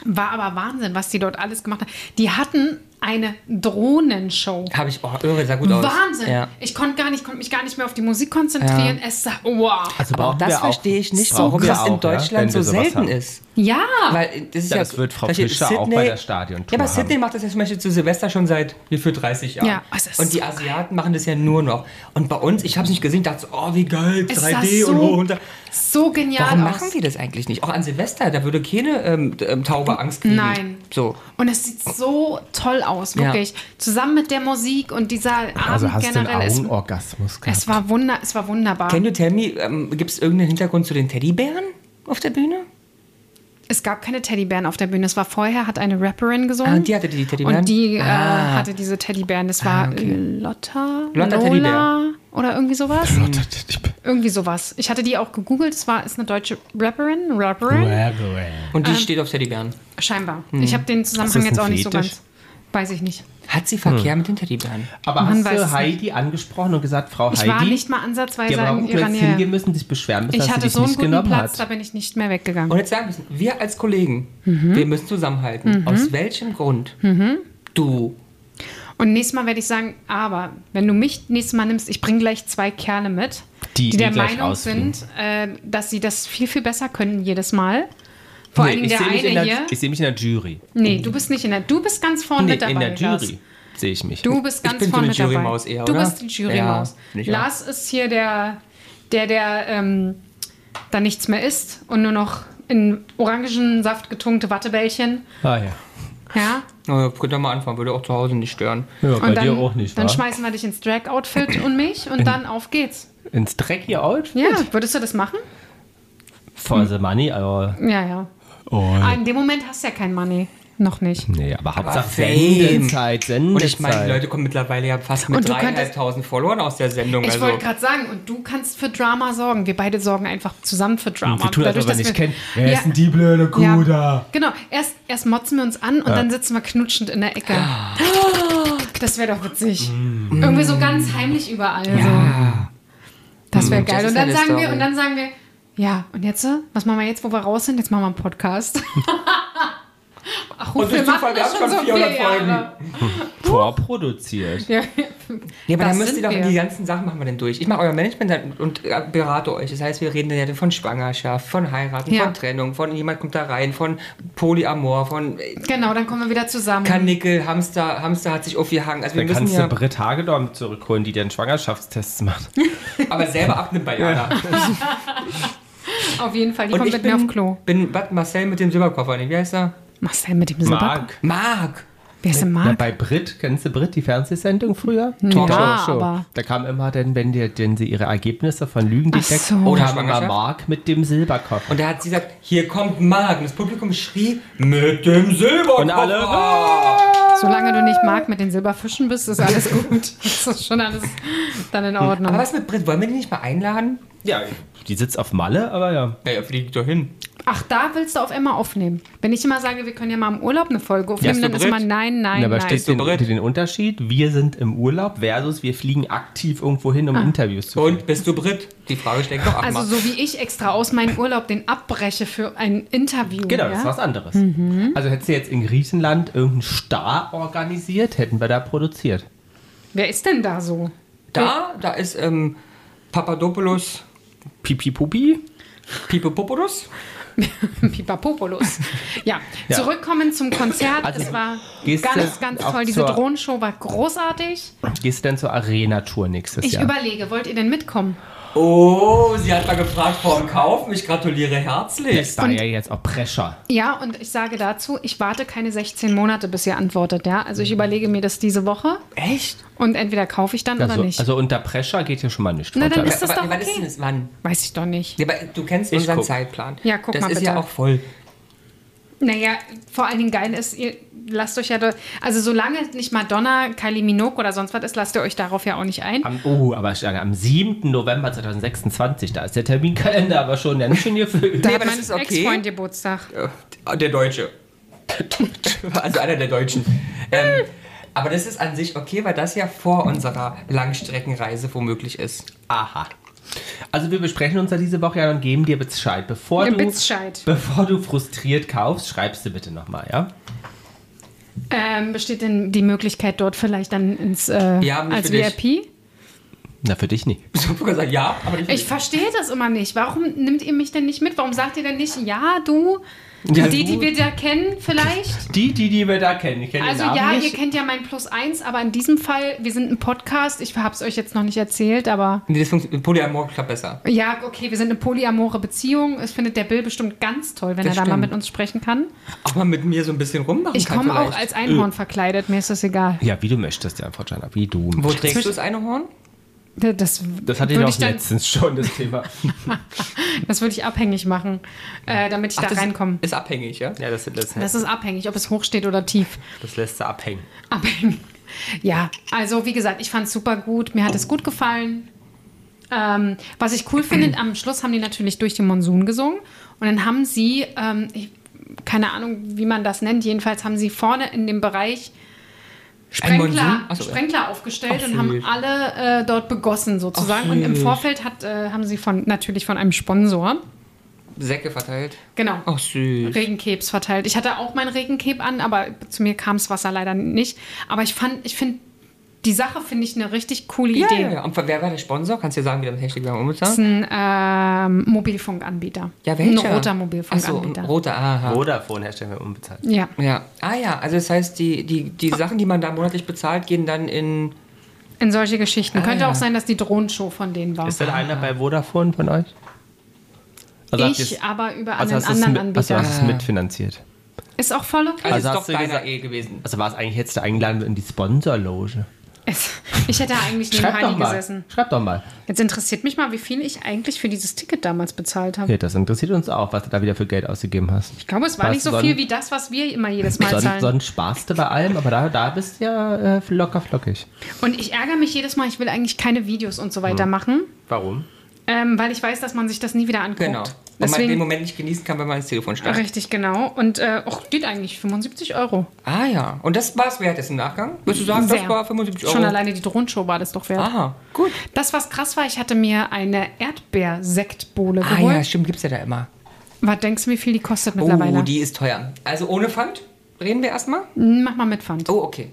B: War aber Wahnsinn, was die dort alles gemacht haben. Die hatten eine Drohnenshow.
A: Habe ich, oh, irre, sah gut aus.
B: Wahnsinn.
A: Ja.
B: Ich konnte gar nicht, konnte mich gar nicht mehr auf die Musik konzentrieren.
A: Ja.
B: Es sah, wow.
C: Also
A: Aber auch
C: brauchen
A: das
C: wir
A: verstehe ich nicht,
C: brauchen
A: warum
C: wir
A: das in
C: auch, ja,
A: Deutschland
C: wenn
A: so
C: wir sowas
A: selten
C: haben.
A: ist.
B: Ja.
A: Weil das ist
C: Ja,
A: ja,
C: das wird Frau
A: zum Beispiel
C: Fischer auch bei der Stadiontour
A: Ja, aber
C: haben.
A: Sydney macht das ja zum Beispiel zu Silvester schon seit wie für dreißig Jahren.
B: Ja, es ist
A: und die
B: so
A: Asiaten machen das ja nur noch. Und bei uns, ich habe es nicht gesehen, dachte so, oh, wie geil,
B: Es
A: drei
B: sah
A: D
B: so,
A: und hoch und runter.
B: so genial
A: Warum
B: aus.
A: machen die das eigentlich nicht? Auch an Silvester, da würde keine ähm, ähm, Taube Angst kriegen.
B: Nein.
A: So.
B: Und es sieht so toll aus, wirklich. Ja. Zusammen mit der Musik und dieser Abend
C: Also hast
B: generell.
C: du einen
B: es,
C: Augenorgasmus gehabt?
B: es, war wunder, es war wunderbar.
A: Can you tell me, ähm, gibt es irgendeinen Hintergrund zu den Teddybären auf der Bühne?
B: Es gab keine Teddybären auf der Bühne. Es war vorher, hat eine Rapperin gesungen.
A: Ah, die hatte die Teddybären?
B: Und die
A: Ah.
B: äh, hatte diese Teddybären. Das war
A: Ah, okay.
B: äh, Lotta,
A: Lotta
B: Lola
A: Teddybär.
B: oder irgendwie sowas. Irgendwie sowas. Ich hatte die auch gegoogelt. Es war ist eine deutsche Rapperin. Rapperin.
A: Und die steht auf Teddybären.
B: Scheinbar. Ich habe den
C: Ist
B: Zusammenhang
C: das
B: jetzt
C: ein
B: auch nicht so
C: Fetisch?
B: ganz. Weiß ich nicht.
A: Hat sie Verkehr mit den Teddybären?
C: Aber
B: Man
C: hast
B: weiß
C: du
B: es
C: Heidi angesprochen und gesagt, Frau
B: Ich
C: Heidi,
B: war nicht mal ansatzweise
C: die aber
B: in
C: auch
B: ihrer
C: jetzt
B: Nähe.
C: hingehen müssen, sich beschweren müssen,
B: Ich
C: dass sie
B: hatte
C: dich
B: so einen
C: nicht
B: guten
C: genommen
B: Platz,
C: hat.
B: da bin ich nicht mehr weggegangen.
A: Und jetzt sagen müssen, wir als Kollegen,
B: Mhm.
A: wir müssen zusammenhalten. Aus welchem Grund du
B: Und nächstes Mal werde ich sagen, aber wenn du mich nächstes Mal nimmst, ich bringe gleich zwei Kerle mit,
C: Die
B: die der
C: eh gleich
B: Meinung
C: rausfliegen.
B: sind, äh, dass sie das viel, viel besser können jedes Mal. Vor
C: Nee,
B: allen Dingen
C: ich
B: der
C: sehe mich
B: eine
C: in der,
B: hier.
C: ich sehe mich in der Jury.
B: Nee, du bist nicht in der, du bist ganz vorne
C: Nee,
B: mit dabei.
C: in der
B: Lars.
C: Jury sehe ich mich.
B: Du bist
A: Ich
B: ganz
A: bin so
B: vorne
A: eine
B: mit dabei.
A: Jurymaus eher,
B: du
A: oder?
B: bist die Jurymaus.
A: Ja, finde ich auch.
B: Lars ist hier der, der, der ähm, da nichts mehr isst und nur noch in Orangensaft getunkte Wattebällchen.
C: Ah ja.
B: Ja.
A: Oh, könnt ihr mal anfangen, würde auch zu Hause nicht stören.
C: Ja, bei
B: Und dann,
C: dir auch nicht,
B: dann
C: wa?
B: schmeißen wir dich ins Drag-Outfit und mich und dann auf geht's.
C: Ins dreckige Outfit?
B: Ja, würdest du das machen?
C: For the money, aber...
B: Ja, ja.
C: Oh,
B: Ah, in dem Moment hast du ja kein Money. Noch nicht.
C: nee, aber Hauptsache
A: Fame.
C: Sendezeit, Sendezeit.
A: Und ich meine, die Leute kommen mittlerweile ja fast mit
B: Und du
A: dreieinhalbtausend Followern aus der Sendung.
B: Ich
A: also.
B: wollte gerade sagen, und du kannst für Drama sorgen. Wir beide sorgen einfach zusammen für Drama.
C: Wir tun das,
B: Dadurch,
C: aber
B: dass
C: nicht
B: wir-
C: kennen. Wer
B: Ja.
C: ist denn die blöde Kuh
B: Ja.
C: da?
B: Genau, erst, erst motzen wir uns an und dann sitzen wir knutschend in der Ecke. Oh, das wäre doch witzig. Irgendwie so ganz heimlich überall. So. Das wäre
A: Mm, das
B: geil.
A: ist
B: Und dann
A: eine
B: sagen wir,
A: Story.
B: und dann sagen wir, ja, und jetzt, was machen wir jetzt, wo wir raus sind? Jetzt machen wir einen Podcast. Ach,
A: Und durch
B: wir machen
A: Zufall, wir
B: das
A: haben schon
B: so
A: vierhundert
B: viele Jahre.
C: Vorproduziert.
B: Ja.
A: Ja, aber
B: Das
A: dann müsst
B: sind
A: ihr doch
B: wir.
A: die ganzen Sachen machen wir denn durch. Ich mache euer Management dann und äh, berate euch. Das heißt, wir reden dann ja von Schwangerschaft, von Heiraten,
B: Ja.
A: von Trennung, von jemand kommt da rein, von Polyamor, von äh,
B: Genau, dann kommen wir wieder zusammen.
A: Karnickel, Hamster, Hamster hat sich aufgehangen. Also wir
C: Dann
A: müssen
C: kannst
A: ja,
C: du Britt Hagedorn zurückholen, die dann Schwangerschaftstests macht.
A: aber selber abnimmt bei Jana.
B: Auf jeden Fall, die
A: Und
B: kommt
A: ich
B: mit
A: bin,
B: mir auf Klo.
A: bin was, Marcel mit dem Silberkoffer, nicht? Wie heißt er?
B: Marcel mit dem Silber.
C: Marc.
A: Marc.
B: Wer ist denn
C: Na,
B: Marc?
C: bei Brit, kennst du Brit, die Fernsehsendung früher?
B: Ja,
C: Talkshow.
B: aber-
C: Da kam immer dann, wenn, die, wenn sie ihre Ergebnisse von Lügendetektor
B: Ach so.
C: oder
A: Oder
C: kam immer
A: Schwangerschaft?
C: Marc mit dem Silberkoffer.
A: Und da hat sie gesagt, hier kommt Marc. Und das Publikum schrie, mit dem Silberkoffer.
C: Und alle,
B: Solange du nicht Marc mit den Silberfischen bist, ist alles gut. Das ist schon alles dann in Ordnung.
A: Aber was mit Brit? Wollen wir die nicht mal einladen?
C: Ja, die sitzt auf Malle, aber ja.
A: Naja, fliegt doch hin.
B: Ach, da willst du auf einmal aufnehmen. Wenn ich immer sage, wir können ja mal im Urlaub eine Folge aufnehmen,
A: Ja,
B: dann
A: ist
B: ist
A: doch
B: immer
A: Brit.
B: nein, nein,
C: aber
B: nein.
C: steht den,
A: bereit?
C: den Unterschied? Wir sind im Urlaub versus wir fliegen aktiv irgendwo hin, um Interviews zu führen.
A: Und bist du Brit? Die Frage stelle ich doch
B: Also
A: achtmal.
B: so wie ich extra aus meinem Urlaub den abbreche für ein Interview.
C: Genau,
B: ja?
C: das ist was anderes.
B: Mhm.
C: Also hättest du jetzt in Griechenland irgendeinen Star organisiert, hätten wir da produziert.
B: Wer ist denn da so?
A: Da, da ist ähm, Papadopoulos,
C: Pipi Pupi?
A: Pipopopoulos.
B: Pipapopoulos. Ja,
C: Ja.
B: zurückkommen zum Konzert.
C: Also,
B: es war
C: gehst
B: ganz,
C: du
B: ganz
C: auch
B: toll. Diese
C: zur-
B: Drohnenshow war großartig.
C: Gehst du denn zur Arena-Tour nächstes
B: Ich
C: Jahr?
B: überlege, wollt ihr denn mitkommen?
A: Oh, sie hat mal gefragt vor dem Kauf. Ich gratuliere herzlich.
C: Das war ja jetzt auch Pressure.
B: Ja, und ich sage dazu, ich warte keine sechzehn Monate, bis ihr antwortet. Ja? Also ich überlege mir das diese Woche
A: Echt?
B: und entweder kaufe ich dann oder
C: Also,
B: nicht.
C: also unter Pressure geht ja schon mal nicht
B: Na, dann
C: runter.
B: ist das
A: Aber
B: doch
A: wann ist
B: okay.
A: denn das? Wann?
B: Weiß ich doch nicht.
A: Ja, aber du kennst
C: Ich
A: unseren
C: guck.
A: Zeitplan.
B: Ja, guck
A: das
B: mal
A: ist
B: bitte.
A: ja auch voll.
B: Naja, vor allen Dingen geil ist, ihr lasst euch ja, da, also solange nicht Madonna, Kylie Minogue oder sonst was ist, lasst ihr euch darauf ja auch nicht ein.
C: Am, oh, aber ich sage, am siebten November zweitausendsechsundzwanzig, da ist der Terminkalender aber schon ganz schön gefüllt.
B: Da
A: Nee,
B: hat
A: aber
B: mein
A: das ist okay.
B: Ex-Freund Geburtstag.
A: Äh, Der Deutsche. Also einer der Deutschen. Ähm, aber das ist an sich okay, weil das ja vor unserer Langstreckenreise womöglich ist.
C: Aha. Also wir besprechen uns ja diese Woche ja und geben dir Bescheid. Bevor,
B: Ja,
C: du,
B: Bescheid.
C: bevor du frustriert kaufst, schreibst du bitte nochmal, ja?
B: Ähm, besteht denn die Möglichkeit, dort vielleicht dann ins äh,
A: Ja, nicht
B: als
A: für
B: V
A: dich.
B: I P?
C: Na, für dich nicht.
A: Ich habe gesagt, ja, aber nicht.
B: Ich verstehe das immer nicht. Warum nimmt ihr mich denn nicht mit? Warum sagt ihr denn nicht, ja, du,
C: Ja,
B: die,
C: du.
B: die wir da kennen vielleicht?
C: Die, die, die wir da kennen. Ich kenne
B: Also
C: den Namen
B: ja,
C: nicht.
B: ihr kennt ja mein Plus eins, aber in diesem Fall, wir sind ein Podcast. Ich habe es euch jetzt noch nicht erzählt, aber
A: Nee, das funktioniert. Polyamor klappt besser.
B: ja, okay, wir sind eine polyamore Beziehung. Das findet der Bill bestimmt ganz toll, wenn
A: Das
B: er da mal
A: stimmt.
B: mit uns sprechen kann.
A: Auch mal mit mir so ein bisschen rummachen
B: Ich
A: kann
B: komme auch
A: vielleicht.
B: als Einhorn verkleidet, mir ist das egal.
C: Ja, wie du möchtest, ja, Frau Jana, wie du.
A: Wo trägst
B: Zwischen-
A: du das eine Horn?
B: Das,
C: Das hatte ich
B: würde
C: auch
B: dann,
C: letztens schon, das Thema.
B: das würde ich abhängig machen, äh, damit ich
A: Ach,
B: da
A: das
B: reinkomme.
A: ist abhängig, ja?
C: Ja, das, das,
B: Das ist abhängig, ob es hoch steht oder tief.
C: das lässt du abhängen.
B: Abhängen. Ja, also wie gesagt, ich fand es super gut. Mir hat es gut gefallen. Ähm, was ich cool finde, am Schluss haben die natürlich durch den Monsun gesungen. Und dann haben sie, ähm, ich, keine Ahnung, wie man das nennt, jedenfalls haben sie vorne in dem Bereich
A: Ein Monsun?
B: Sprenkler,
A: Ach so, ja.
B: Sprenkler aufgestellt
A: Ach,
B: und haben
A: süß.
B: alle äh, dort begossen sozusagen.
A: Ach,
B: Und im
A: süß.
B: Vorfeld hat, äh, haben sie von natürlich von einem Sponsor,
A: Säcke verteilt.
B: genau,
A: Ach, süß.
B: Regenkebs verteilt. Ich hatte auch mein Regenkeb an, aber zu mir kam das Wasser leider nicht. Aber ich fand, ich finde, die Sache finde ich eine richtig coole
A: Ja,
B: Idee.
A: ja, ja. Und wer war der Sponsor? Kannst du dir sagen, wie der mit Hashtag Werbung
B: Das ist
A: umbezahlt?
B: ein ähm, Mobilfunkanbieter.
A: Ja, welcher?
B: Ein roter
A: Achso, ein
B: Mobilfunkanbieter.
A: roter, aha.
C: Vodafone Hersteller unbezahlt.
B: Ja.
A: Ja. Ah ja, also das heißt, die, die, die Sachen, die man da monatlich bezahlt, gehen dann in...
B: In solche Geschichten.
A: Ah,
B: Könnte
A: ja.
B: auch sein, dass die Drohnenshow von denen war.
C: Ist denn einer bei Vodafone von euch? Also habt
B: Ich
C: ihr's-
B: aber über
C: also
B: einen
C: hast du es
B: anderen
C: mit, also
B: Anbieter.
C: hast du es mitfinanziert.
B: Ist auch voll okay.
A: Also,
C: Also
A: ist
C: hast
A: doch
C: du
A: deiner
C: gesagt-
A: eh gewesen.
C: Also war es eigentlich jetzt eingeladen in die Sponsorloge?
B: Es, ich hätte eigentlich neben
C: Schreib doch
B: Heidi
C: mal.
B: gesessen.
C: Schreib doch mal.
B: Jetzt interessiert mich mal, wie viel ich eigentlich für dieses Ticket damals bezahlt habe.
C: Ja, das interessiert uns auch, was du da wieder für Geld ausgegeben hast.
B: Ich glaube, es war
C: Was,
B: nicht so
C: sonst-
B: viel wie das, was wir immer jedes Mal
C: Sonst,
B: zahlen.
C: sonst sparst du bei allem, aber da, da bist du ja äh, locker flockig.
B: Und ich ärgere mich jedes Mal, ich will eigentlich keine Videos und so weiter machen,
C: Warum?
B: ähm, weil ich weiß, dass man sich das nie wieder anguckt.
A: Genau. Und man den
B: Deswegen,
A: Moment nicht genießen kann, wenn man ins Telefon starrt.
B: richtig, genau. Und äh, auch geht eigentlich fünfundsiebzig Euro.
A: Ah ja. Und das war es wert jetzt im Nachgang? Würdest du sagen, das
B: Sehr.
A: war fünfundsiebzig Euro?
B: Schon alleine die Drohnenshow war das doch wert.
A: Aha, gut.
B: Das, was krass war, ich hatte mir eine Erdbeersektbowle
A: Ah
B: geholt.
A: ja, stimmt, gibt's ja da immer.
B: Was denkst du, wie viel die kostet mittlerweile?
A: Oh, die ist teuer. Also ohne Pfand? Reden wir erstmal?
B: Hm, Mach mal mit Pfand.
A: Oh, okay.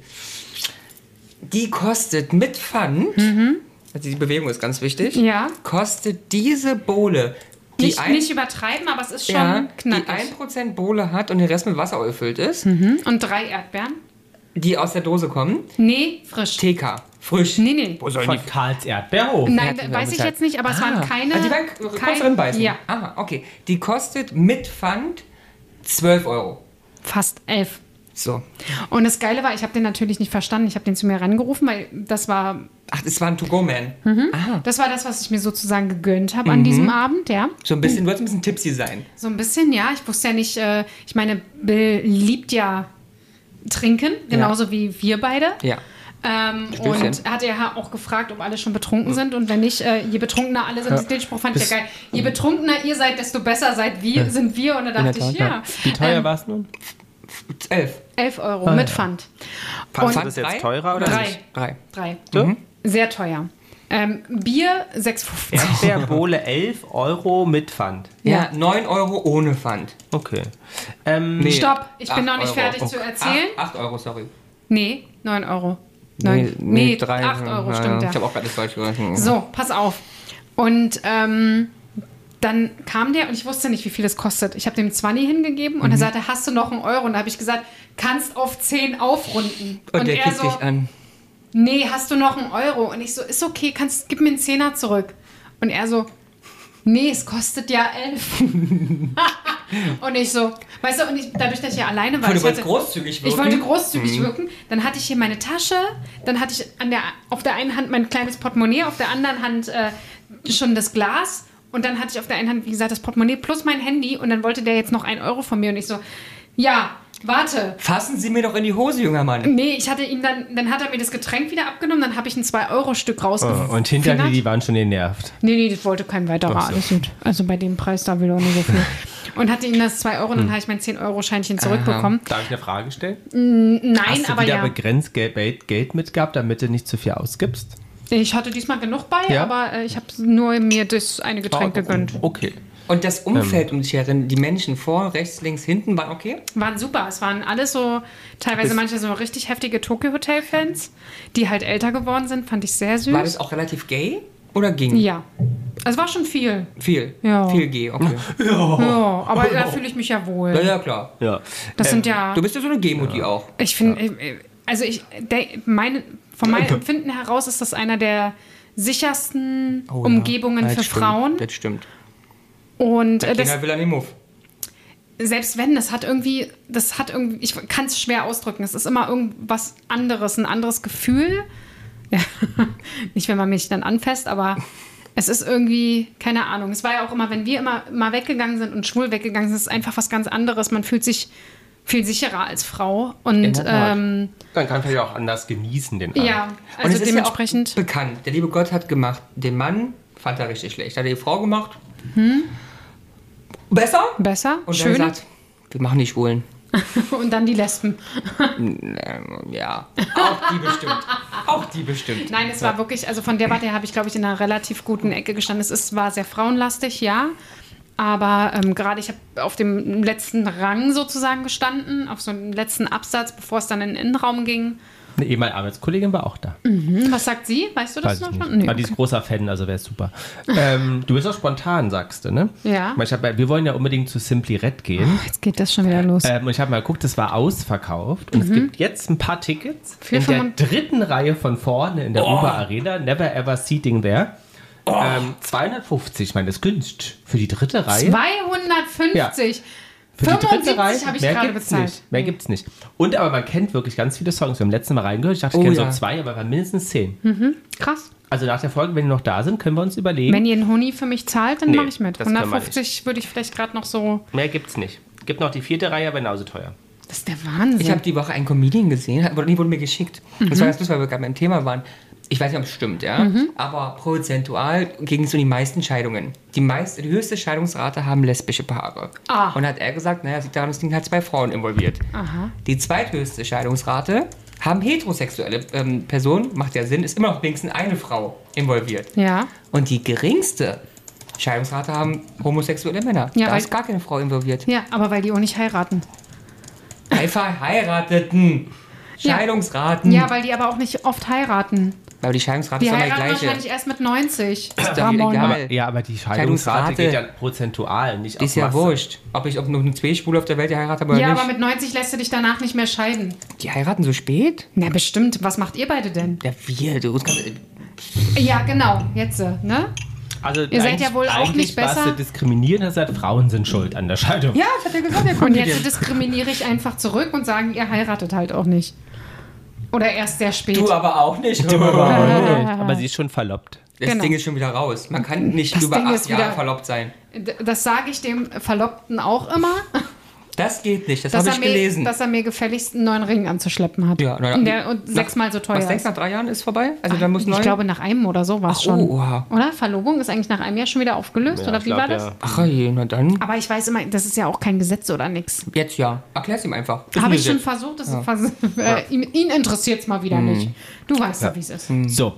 A: Die kostet mit Pfand, also die Bewegung ist ganz wichtig,
B: Mhm. Ja.
A: kostet diese Bohle, die
B: Nicht,
A: ein,
B: nicht übertreiben, aber es ist schon
A: ja, die
B: knackig.
A: ein Prozent Bohle hat und den Rest mit Wasser gefüllt ist,
B: Mhm. Und drei Erdbeeren?
A: die aus der Dose kommen.
B: Nee, frisch.
A: T K, frisch.
B: Nee, nee.
A: Wo sollen
C: Von
A: die?
C: Karls Erdbeerhof.
B: Nein,
A: Erdbeeren
B: weiß ich
A: bezahlt.
B: jetzt nicht, aber es waren keine.
A: Also die waren,
B: kein,
A: kannst du drin beißen?
B: Ja,
A: Aha, okay. Die kostet mit Pfand zwölf Euro.
B: fast elf.
A: So.
B: Und das Geile war, ich habe den natürlich nicht verstanden. Ich habe den zu mir rangerufen, weil das war,
A: Ach, das war ein To-Go-Man. Aha.
B: das war das, was ich mir sozusagen gegönnt habe an diesem Abend, ja.
A: So ein bisschen, du wolltest ein bisschen tipsy sein.
B: So ein bisschen, ja. Ich wusste ja nicht, äh, ich meine, Bill liebt ja trinken, genauso wie wir beide.
A: Ja.
B: Ähm,
A: Stößchen.
B: und er hat ja auch gefragt, ob alle schon betrunken sind. Und wenn nicht, äh, je betrunkener alle sind, den Spruch fand ich ja geil. Je betrunkener ihr seid, desto besser seid wir, sind wir. Und da dachte ich, ja,
C: Wie teuer
B: Ähm,
C: war es nun?
A: Elf.
B: elf Euro
C: Ah,
B: mit
C: ja.
B: Pfand.
C: Fandst du
B: Und
C: das jetzt
A: drei?
C: teurer oder
B: Drei.
C: nicht?
A: Drei.
B: Drei.
C: Du?
B: Sehr teuer. Ähm, Bier sechs fünfzig.
C: Erdbeerbohle elf Euro mit Pfand.
A: Ja, neun Euro ohne Pfand.
C: Okay. Ähm,
A: Nee,
B: Stopp, ich bin
A: acht
B: noch nicht
A: Euro.
B: fertig zu erzählen.
A: acht Euro, sorry.
B: Nee, neun Euro. Neun, nee, acht Euro, stimmt ja.
A: Ich habe auch gerade das falsch gerechnet.
B: So, pass auf. Und ähm, dann kam der und ich wusste nicht, wie viel es kostet. Ich habe dem zwanzig hingegeben und er sagte, hast du noch einen Euro? Und da habe ich gesagt, kannst auf zehn aufrunden.
A: Und, der
B: er
A: kickt
B: so,
A: dich an.
B: nee, hast du noch einen Euro? Und ich so, ist okay, kannst, gib mir einen Zehner zurück. Und er so, nee, es kostet ja elf. Und ich so, weißt du, und ich, dadurch, dass ich ja alleine war,
A: Du
B: ich,
A: wolltest
B: hatte,
A: großzügig wirken.
B: ich wollte großzügig wirken, dann hatte ich hier meine Tasche, dann hatte ich an der, auf der einen Hand mein kleines Portemonnaie, auf der anderen Hand äh, schon das Glas und dann hatte ich auf der einen Hand, wie gesagt, das Portemonnaie plus mein Handy und dann wollte der jetzt noch ein Euro von mir und ich so, ja, warte.
A: Fassen Sie mir doch in die Hose, junger Mann.
B: Nee, ich hatte ihm dann, dann hat er mir das Getränk wieder abgenommen, dann habe ich ein zwei Euro Stück rausgefunden.
C: Oh, und hinter dir, die waren schon genervt.
B: Nee, nee, das wollte kein weiterer.
C: Ach so.
B: Alles gut. Also bei dem Preis, da will er auch nicht so viel. Und hatte ihm das zwei Euro und dann habe ich mein zehn Euro Scheinchen zurückbekommen.
C: Darf ich eine Frage stellen?
B: Nein,
C: Hast du
B: aber
C: wieder
B: ja.
C: begrenzt Geld, Geld mitgehabt, damit du nicht zu viel ausgibst?
B: Ich hatte diesmal genug bei,
C: Ja?
B: aber äh, ich habe nur mir das eine Getränk gegönnt.
C: Okay.
A: Und das Umfeld um dich herum, die Menschen vor, rechts, links, hinten, waren okay?
B: Waren super. Es waren alles so, teilweise
A: Bis-
B: manche so richtig heftige Tokyo-Hotel-Fans, die halt älter geworden sind. Fand ich sehr süß.
A: War das auch relativ gay oder ging?
B: Ja. Es war schon viel.
A: Viel?
B: Ja.
A: Viel gay, okay.
B: Ja, aber da fühle ich mich ja wohl.
A: Ja, ja, klar.
C: Ja.
B: Das sind ja...
A: Du bist ja so eine Gay-Mutti auch.
B: Ich finde, also ich, der, meine, von meinem Empfinden heraus ist das einer der sichersten
A: Oh, ja.
B: Umgebungen
A: Ja,
B: für
A: das stimmt.
B: Frauen.
A: Das stimmt.
B: Und
A: Der
B: äh, das,
A: Kinder will an den Muff.
B: selbst wenn, das hat irgendwie, das hat irgendwie, ich kann es schwer ausdrücken, es ist immer irgendwas anderes, ein anderes Gefühl. Ja, nicht, wenn man mich dann anfasst, aber es ist irgendwie, keine Ahnung. Es war ja auch immer, wenn wir immer mal weggegangen sind und schwul weggegangen sind, ist es einfach was ganz anderes. Man fühlt sich viel sicherer als Frau. Und
A: In der Tat.
B: ähm,
C: Dann kann man ja auch anders genießen den Abend.
B: ja,
A: Und
B: also
A: es ist
B: dementsprechend.
A: ja auch bekannt. Der liebe Gott hat gemacht, den Mann fand er richtig schlecht. Hat er die Frau gemacht. Besser?
B: Besser,
A: Und
B: schön.
A: dann gesagt, wir machen die Schwulen.
B: Und dann die Lesben.
A: Ähm, ja, auch die bestimmt. Auch die bestimmt.
B: Nein, es war wirklich, also von der Warte her habe ich, glaube ich, in einer relativ guten Ecke gestanden. Es ist, war sehr frauenlastig, ja. Aber ähm, gerade ich habe auf dem letzten Rang sozusagen gestanden, auf so einem letzten Absatz, bevor es dann in den Innenraum ging.
C: Eine ehemalige Arbeitskollegin war auch da.
B: Hm, was sagt sie? Weißt du das
C: Weiß ich
B: noch
C: nicht.
B: schon? Nee,
C: Aber die ist großer Fan, also wäre es super. ähm, du bist auch spontan, sagst du, ne?
B: Ja.
C: Ich hab, wir wollen ja unbedingt zu Simply Red gehen.
B: Jetzt geht das schon wieder los.
C: Ähm, und ich habe mal geguckt, das war ausverkauft. Und es gibt jetzt ein paar Tickets
B: Für
C: in der
B: fünfund-
C: dritten Reihe von vorne in der Uber Arena. Never ever seating there. Ähm, zweihundertfünfzig, ich meine, das ist günstig. Für die dritte Reihe.
B: zweihundertfünfzig.
C: Für die dritte Reihe,
B: fünfundsiebzig habe ich
C: mehr
B: gerade
C: gibt's
B: bezahlt.
C: nicht. Mehr gibt's nicht. Und aber man kennt wirklich ganz viele Songs. Wir haben letztes Mal reingehört. Ich dachte, ich
A: Oh
C: kenne
A: ja.
C: so zwei, aber es waren mindestens zehn.
B: Krass.
C: Also nach der Folge, wenn die noch da sind, können wir uns überlegen.
B: Wenn ihr einen Honig für mich zahlt, dann
C: Nee,
B: mache ich mit.
C: das können wir
B: hundertfünfzig würde ich vielleicht gerade noch so.
C: Mehr gibt's nicht. Gibt noch die vierte Reihe, aber genauso teuer.
B: Das ist der Wahnsinn.
A: Ich habe die Woche einen Comedian gesehen, hat- die wurde mir geschickt. Das war ganz lustig, weil wir gerade beim Thema waren. Ich weiß nicht, ob es stimmt, ja. Aber prozentual ging es um die meisten Scheidungen. Die, meist, die höchste Scheidungsrate haben lesbische Paare.
B: Ah.
A: Und hat er gesagt, naja, sieht daran, es sind halt zwei Frauen involviert.
B: Aha.
A: Die zweithöchste Scheidungsrate haben heterosexuelle ähm, Personen, macht ja Sinn, ist immer noch wenigstens eine Frau involviert.
B: Ja.
A: Und die geringste Scheidungsrate haben homosexuelle Männer.
B: Ja,
A: da
B: weil-
A: ist gar keine Frau involviert.
B: Ja, aber weil die auch nicht heiraten.
A: Bei Verheirateten.
B: Ja.
A: Scheidungsraten.
B: Ja, weil die aber auch nicht oft heiraten.
A: Aber die Scheidungsrate
B: Die
A: ist doch mal die
B: heiraten
A: gleiche.
B: wahrscheinlich erst mit neunzig.
A: Ist doch
B: Ramon.
A: egal.
C: Aber, ja, aber die Scheidungsrate
A: Scheidungsrate
C: geht ja prozentual, nicht
A: Die
C: auf
A: ist ja
C: Masse.
A: wurscht. Ob ich ob noch eine Zweispule auf der Welt geheiratet habe oder
B: Ja,
A: nicht.
B: aber mit neunzig lässt du dich danach nicht mehr scheiden.
A: Die heiraten so spät?
B: Na, bestimmt. Was macht ihr beide denn?
A: Ja, wir. Du kannst,
B: Ja, genau. Jetzt, äh, ne?
C: Also
B: Ihr seid
C: eigentlich-
B: ja wohl auch
C: eigentlich
B: nicht besser.
C: Was du diskriminieren, das sagt, Frauen sind schuld an der Scheidung.
A: ja, das hat er gesagt, der
B: Und
A: Comedian.
B: jetzt diskriminiere ich einfach zurück und sagen, ihr heiratet halt auch nicht. Oder erst sehr spät.
A: Du aber auch nicht.
C: Aber sie ist schon verlobt.
A: Das
B: Genau.
A: Ding ist schon wieder raus. Man kann nicht
B: Das
A: über
B: Ding
A: acht
B: ist wieder-
A: Jahre verlobt sein.
B: D- Das sage ich dem Verlobten auch immer,
A: Das geht nicht, das
B: dass,
A: habe
B: er
A: ich
B: mir,
A: gelesen.
B: dass er mir gefälligst einen neuen Ring anzuschleppen hat.
A: Ja, na,
B: Der, und
A: nach-
B: sechsmal so teuer
A: Was denkst
B: ist.
A: du, nach drei Jahren ist vorbei? Also dann muss
B: Ich
A: neu.
B: glaube, nach einem oder so war es
A: Ach,
B: schon.
A: oh, oha.
B: Oder? Verlobung ist eigentlich nach einem Jahr schon wieder aufgelöst?
C: Ja,
B: oder
C: ich
B: wie
C: glaub,
B: war das?
C: ja.
A: Ach je, na dann.
B: Aber ich weiß immer, das ist ja auch kein Gesetz oder nichts.
A: Jetzt ja. Erklär's ihm einfach. Ist
B: Habe
A: ein
B: ich schon
A: Gesetz.
B: versucht, das ist vers äh, ihn, ihn interessiert es mal wieder
A: Hm.
B: nicht. Du weißt ja, wie es ist.
C: So,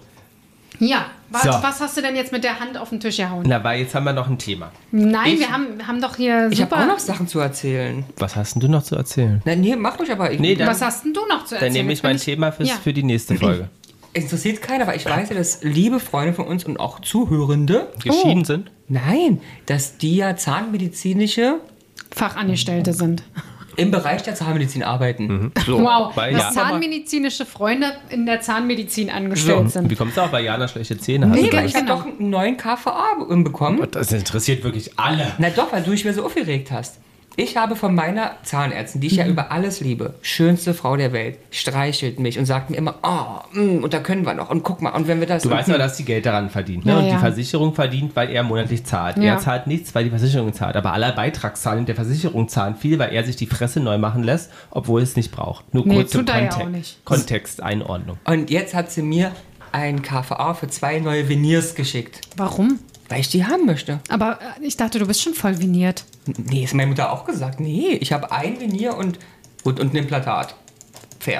B: Ja, was,
C: So.
B: was hast du denn jetzt mit der Hand auf den Tisch gehauen?
C: na, weil jetzt haben wir noch ein Thema.
B: Nein,
A: Ich-
B: wir haben, wir haben doch hier
A: Ich habe
B: super...
A: auch noch Sachen zu erzählen.
C: Was hast denn du noch zu erzählen?
A: Na, nee, mach ruhig aber. Ich,
C: Nee, dann-
B: was hast denn du noch zu erzählen?
C: Dann nehme ich
B: Jetzt bin
C: mein Thema fürs,
B: ja.
C: für die nächste Folge.
A: interessiert keiner, weil ich weiß ja, dass liebe Freunde von uns und auch Zuhörende,
C: Geschieden sind?
A: nein, dass die ja zahnmedizinische
B: Fachangestellte sind.
A: im Bereich der Zahnmedizin arbeiten. So.
B: Wow,
C: weil
B: dass
C: ja-
B: zahnmedizinische Freunde in der Zahnmedizin angestellt
A: So.
B: sind.
C: Wie kommst du auch bei Jana schlechte Zähne? Hast
A: Nee,
C: du
A: weil ich habe
B: genau.
A: doch einen neuen K V A bekommen.
C: das interessiert wirklich alle.
A: Na doch, weil du dich mir so aufgeregt hast. Ich habe von meiner Zahnärztin, die ich
B: Mhm.
A: ja über alles liebe, schönste Frau der Welt, streichelt mich und sagt mir immer, oh, mm, und da können wir noch und guck mal, und wenn wir das...
C: Du
A: und,
C: weißt aber, dass die Geld daran verdient. Ne?
B: Ja,
C: und die
B: ja.
C: Versicherung verdient, weil er monatlich zahlt.
B: Ja.
C: Er zahlt nichts, weil die Versicherung zahlt. Aber alle Beitragszahlenden der Versicherung zahlen viel, weil er sich die Fresse neu machen lässt, obwohl es nicht braucht. Nur
B: Nee,
C: kurz zum
B: tut er ja
C: Kontext.
B: auch nicht.
C: Kontexteinordnung.
A: und jetzt hat sie mir ein K V A für zwei neue Veneers geschickt,
B: Warum?
A: weil ich die haben möchte.
B: Aber äh, ich dachte, du bist schon voll viniert.
A: Nee, ist meine Mutter auch gesagt. Nee, ich habe ein Venier und, und, und ein Implantat. Fair.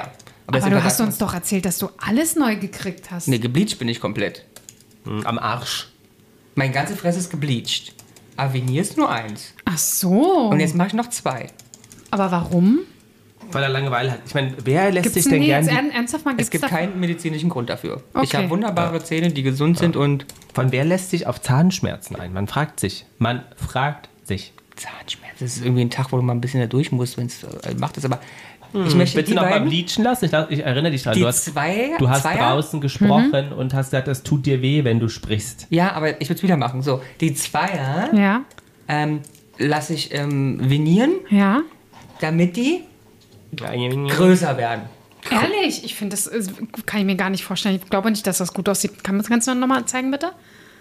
B: Aber,
A: es
B: Aber du
A: überrascht
B: hast uns doch erzählt, dass du alles neu gekriegt hast.
A: Nee, gebleached bin ich komplett.
C: Am Arsch.
A: Meine ganze Fresse ist gebleached. Aber Veneer ist nur eins.
B: Ach so.
A: Und jetzt mache ich noch zwei.
B: Aber warum?
C: Weil er Langeweile hat. Ich meine, wer lässt
B: Gibt's
C: sich denn
B: nee,
C: gern...
B: jetzt
C: Die,
B: ern- ernsthaft mal,
A: Es
B: gibt's
A: gibt
B: dafür-
A: keinen medizinischen Grund dafür.
B: Okay.
A: Ich habe wunderbare Zähne, die gesund sind und
C: von wer lässt sich auf Zahnschmerzen ein? Man fragt sich. Man fragt sich.
A: Zahnschmerzen. Das ist irgendwie ein Tag, wo du mal ein bisschen da durch musst, wenn es äh, macht es. Aber ich möchte
C: Willst
A: die
C: du noch mal
A: beiden,
C: bleachen lassen? Ich, glaub, ich erinnere dich daran.
A: die
C: Du hast,
A: zwei,
C: du hast
A: Zweier?
C: draußen gesprochen und hast gesagt, das tut dir weh, wenn du sprichst.
A: Ja, aber ich würde es wieder machen. So, die Zweier
B: Ja,
A: ähm, lasse ich ähm, venieren,
B: ja.
A: damit die größer werden.
B: Ehrlich, ich finde, das ist, kann ich mir gar nicht vorstellen. Ich glaube nicht, dass das gut aussieht. Kann man das Ganze noch mal zeigen, bitte?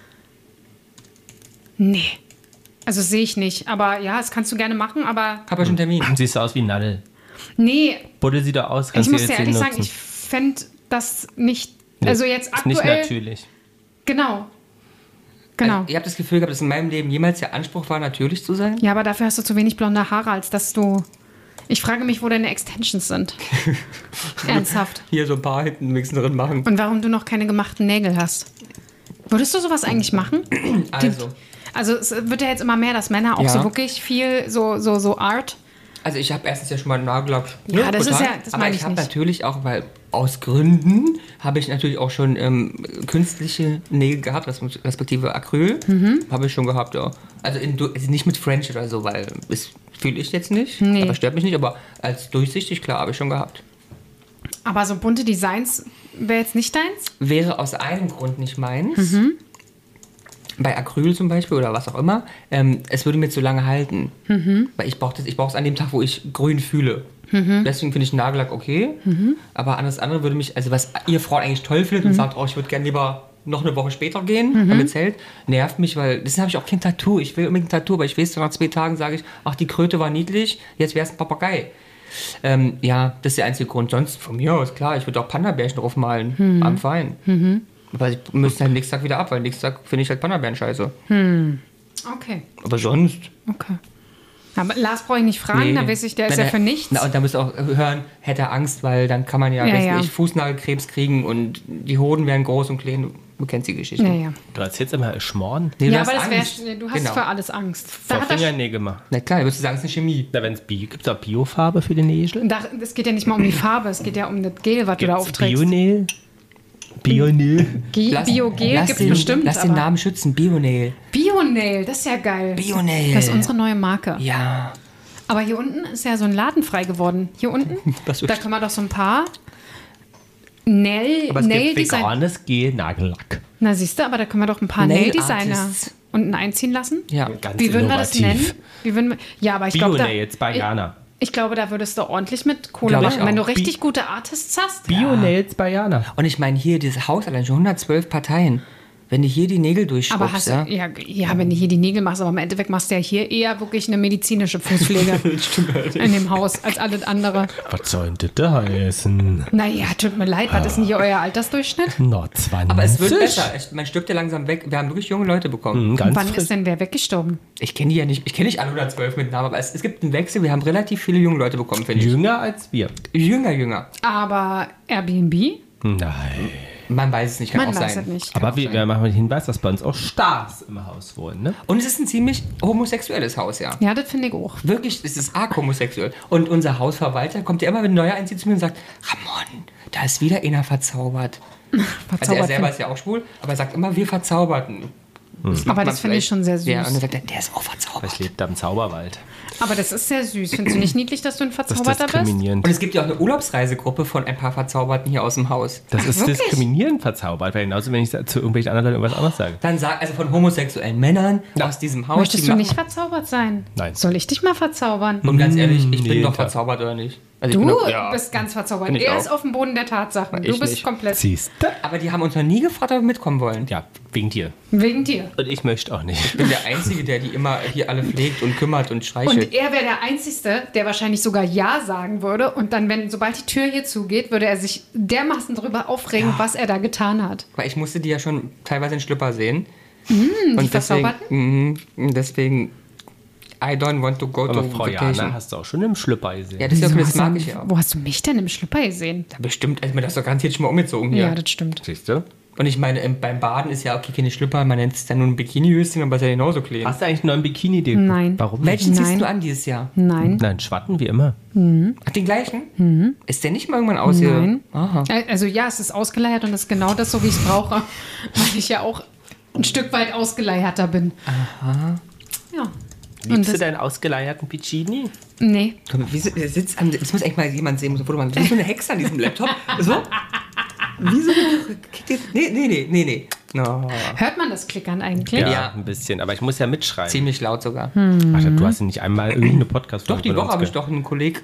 B: Nee. Also sehe ich nicht. Aber ja, das kannst du gerne machen, aber
A: Habe ja schon einen Termin.
C: Siehst du aus wie ein Nadel.
B: nee.
C: Buddel sieht doch aus.
B: Ich
C: kannst du
B: muss
C: jetzt
B: dir ehrlich
C: den
B: sagen,
C: nutzen.
B: ich fände das nicht,
C: Nee,
B: also jetzt
C: ist nicht
B: aktuell,
C: natürlich.
B: genau. Genau.
A: Also, ihr habt das Gefühl gehabt, dass in meinem Leben jemals der Anspruch war, natürlich zu sein?
B: Ja, aber dafür hast du zu wenig blonde Haare, als dass du... Ich frage mich, wo deine Extensions sind. Ernsthaft.
A: Hier so ein paar hinten Mix drin machen.
B: Und warum du noch keine gemachten Nägel hast. Würdest du sowas eigentlich machen?
A: Also,
B: Also es wird ja jetzt immer mehr, dass Männer auch
A: Ja.
B: so wirklich viel so, so, so Art.
A: also ich habe erstens ja schon mal einen Nagellack.
B: Ja, das ist ja- das
A: aber
B: meine
A: ich
B: ich
A: habe
B: nicht.
A: natürlich auch, weil aus Gründen habe ich natürlich auch schon ähm, künstliche Nägel gehabt, res- respektive Acryl.
B: Mhm.
A: Habe ich schon gehabt, ja. Also, in, du- also nicht mit French oder so, weil das fühle ich jetzt nicht.
B: Nee.
A: Aber stört mich nicht, aber als durchsichtig, klar, habe ich schon gehabt.
B: Aber so bunte Designs wäre jetzt nicht deins?
A: Wäre aus einem Grund nicht meins.
B: Mhm.
A: Bei Acryl zum Beispiel oder was auch immer, ähm, es würde mir zu lange halten.
B: Mhm.
A: Weil ich brauche es an dem Tag, wo ich grün fühle.
B: Mhm.
A: Deswegen finde ich Nagellack okay. Aber alles andere würde mich, also was ihr Frau eigentlich toll findet
B: Mhm.
A: und sagt, oh, ich würde gerne lieber noch eine Woche später gehen, damit es hält, nervt mich, weil deswegen habe ich auch kein Tattoo. Ich will unbedingt ein Tattoo, aber ich weiß, nach zwei Tagen sage ich, ach, die Kröte war niedlich, jetzt wäre es ein Papagei. Ähm, ja, das ist der einzige Grund. Sonst von mir aus, klar, ich würde auch Panda-Bärchen draufmalen.
B: Mhm.
A: Am Fein. Aber ich müsste halt nächsten Tag wieder ab, weil nächsten Tag finde ich halt Panda-Bären scheiße.
B: Okay,
A: Aber sonst.
B: okay. Aber Lars brauche ich nicht fragen,
A: Nee.
B: da weiß ich, der ist
A: Wenn
B: ja
A: er-
B: für nichts.
A: Na, und da müsst ihr auch hören, hätte er Angst, weil dann kann man ja,
B: Ja,
A: weiß
B: ja.
A: nicht, Fußnagelkrebs kriegen und die Hoden werden groß und klein. Du kennst die Geschichte.
B: ja, ja.
C: Du erzählst immer Schmoren.
A: Nee, du
B: Ja,
A: hast
B: aber das
A: Angst.
B: wär, du hast
A: Genau.
B: für alles Angst. Da
C: Vor
B: hat er,
C: Fingernägel gemacht.
A: Na klar, würdest du sagen, es ist eine Chemie.
C: Da, wenn's Bio, gibt es auch Biofarbe für die Nägel?
B: da, es geht ja nicht mal um die Farbe, es geht ja um das Gel, was du da
C: Gibt's
B: aufträgst.
C: Bionähl? Bionähl?
B: Ge- Biogel
A: lass
B: gibt es
A: den,
B: bestimmt.
A: Lass den
B: aber-
A: Namen schützen, Bionail.
B: Bionail, das ist ja geil.
A: Bionail.
B: Das ist unsere neue Marke.
A: Ja.
B: Aber hier unten ist ja so ein Laden frei geworden. Hier unten,
A: Was
B: da kann man doch so ein paar Nail,
C: Aber es gibt
B: Nail-Design.
C: veganes Gel-Nagellack.
B: Na siehst du, aber da können wir doch ein paar
A: Nail
B: Nail-Designer
A: Artists.
B: unten einziehen lassen.
A: Ja.
C: Ganz
B: Wie würden wir das nennen?
C: innovativ.
B: Wie würden wir, ja, aber ich glaube, da,
C: Bionails bei Jana.
B: ich glaube, da würdest du ordentlich mit Kohle
A: Glaub ich
B: machen. Wenn du
A: auch.
B: richtig gute Artists hast.
C: Bionails bei Jana.
A: Und ich meine, hier, dieses Haus allein schon hundertzwölf Parteien. Wenn du hier die Nägel
B: Aber
A: durchschrubbst,
B: hast
A: ja.
B: du, ja, ja, wenn du hier die Nägel machst, aber im Endeffekt machst du ja hier eher wirklich eine medizinische Fußpflege in dem Haus als alles andere.
C: Was soll denn das heißen?
B: Naja, tut mir leid, was ist denn hier euer Altersdurchschnitt?
C: Na, zwanzig.
A: Aber es wird besser. Ich, man stirbt ja langsam weg. Wir haben wirklich junge Leute bekommen.
C: Mhm, ganz
B: Wann
C: frisch.
B: ist denn wer weggestorben?
A: Ich kenne die ja nicht. Ich kenne nicht alle hundertzwölf mit Namen, aber es, es gibt einen Wechsel. Wir haben relativ viele junge Leute bekommen, finde ich.
C: Jünger als wir.
A: Jünger, jünger.
B: Aber Airbnb?
C: Nein.
A: Man weiß es nicht, kann
B: Man
A: auch
B: weiß
A: sein.
B: es nicht.
A: Kann
C: Aber
A: auch
C: wir,
A: sein.
C: wir machen den Hinweis, dass bei uns auch Stars im Haus wohnen, ne?
A: Und es ist ein ziemlich homosexuelles Haus, ja.
B: Ja, das finde ich auch.
A: Wirklich, es ist arg homosexuell. Und unser Hausverwalter kommt ja immer, wenn ein neuer einzieht, zu mir und sagt, Ramon, da ist wieder einer verzaubert. Also er
B: Verzaubert
A: selber ist ja auch schwul, aber er sagt immer, wir Verzauberten. Das macht
B: Aber
A: man
B: das finde ich
A: vielleicht-
B: schon sehr süß.
A: Ja, und dann sagt er, der ist auch verzaubert.
C: Ich lebe da im Zauberwald.
B: Aber das ist sehr süß. Findest du nicht niedlich, dass du ein
C: Das ist
B: Verzauberter bist?
C: diskriminierend.
A: Und es gibt ja auch eine Urlaubsreisegruppe von ein paar Verzauberten hier aus dem Haus.
C: Das
B: Ach,
C: ist
B: wirklich?
C: diskriminierend verzaubert, weil genauso, wenn ich zu irgendwelchen anderen Leuten irgendwas anderes sage.
A: Dann sagt, also von homosexuellen Männern
C: Ja.
A: aus diesem Haus.
B: Möchtest
A: die
B: du
A: machen-
B: nicht verzaubert sein?
C: Nein.
B: Soll ich dich mal verzaubern?
A: Und ganz ehrlich, ich
C: Mm,
A: bin
C: nee,
A: doch
C: klar.
A: verzaubert oder nicht? Also ich
B: Du
A: bin doch, ja.
B: bist ganz verzaubert.
A: Bin ich
B: Er
A: auch.
B: ist auf dem Boden der Tatsachen.
A: Ich
B: Du bist
A: nicht.
B: komplett
C: Siehst du?
A: Aber die haben uns noch nie gefragt, ob wir mitkommen wollen.
C: Ja, wegen dir.
B: wegen dir.
C: Und ich möchte auch nicht.
A: Ich bin der Einzige, der die immer hier alle pflegt und kümmert und streichelt.
B: Und er wäre der Einzige, der wahrscheinlich sogar Ja sagen würde. Und dann, wenn sobald die Tür hier zugeht, würde er sich dermaßen darüber aufregen, was er da getan hat.
A: Weil ich musste die ja schon teilweise in Schlüpper sehen.
B: die
A: und deswegen,
B: Verzauberten?
A: mhm, deswegen, I don't want to go
C: Aber
A: to
C: Frau
A: vacation.
C: Jana hast du auch schon im Schlüpper gesehen.
A: Ja, das, ist ja,
B: Wieso
A: das
B: hast
A: mag
B: du-
A: ich ja auch.
B: Wo hast du mich denn im Schlüpper gesehen?
A: Ja, bestimmt, also mir das doch garantiert schon mal umgezogen hier.
B: Ja, das stimmt.
C: Siehst du?
A: Und ich meine, im- beim Baden ist ja okay, keine Schlüpper, man nennt es dann nur ein Bikini-Höschen, aber ist ja genauso klein.
C: Hast du eigentlich einen neuen Bikini? Den
B: Nein.
C: Warum nicht?
A: Welchen ziehst
B: Nein.
A: du an dieses Jahr?
B: Nein.
C: Nein, Schwatten wie immer.
A: Ach, den gleichen? Ist der nicht mal irgendwann aus hier?
B: Nein.
A: Aha.
B: Äh, Also ja, es ist ausgeleiert und das ist genau das, so wie ich es brauche. Weil ich ja auch ein Stück weit ausgeleierter bin. Aha. Ja. Und
C: Liebst du
B: das,
C: deinen ausgeleierten Bikini?
B: nee.
A: Komm, wie si- sitzt an, das muss echt mal jemand sehen, so ein Foto machen. Wie so eine Hexe an diesem Laptop. So? Wie so eine... Nee, nee, nee, nee, nee. No.
B: Hört man das Klickern eigentlich?
C: Ja,
A: Ja.
C: ein bisschen. Aber ich muss ja mitschreiben.
A: Ziemlich laut sogar.
C: Ach, du hast nicht einmal irgendeine podcast
A: Doch, die Woche habe ich doch einen Kollegen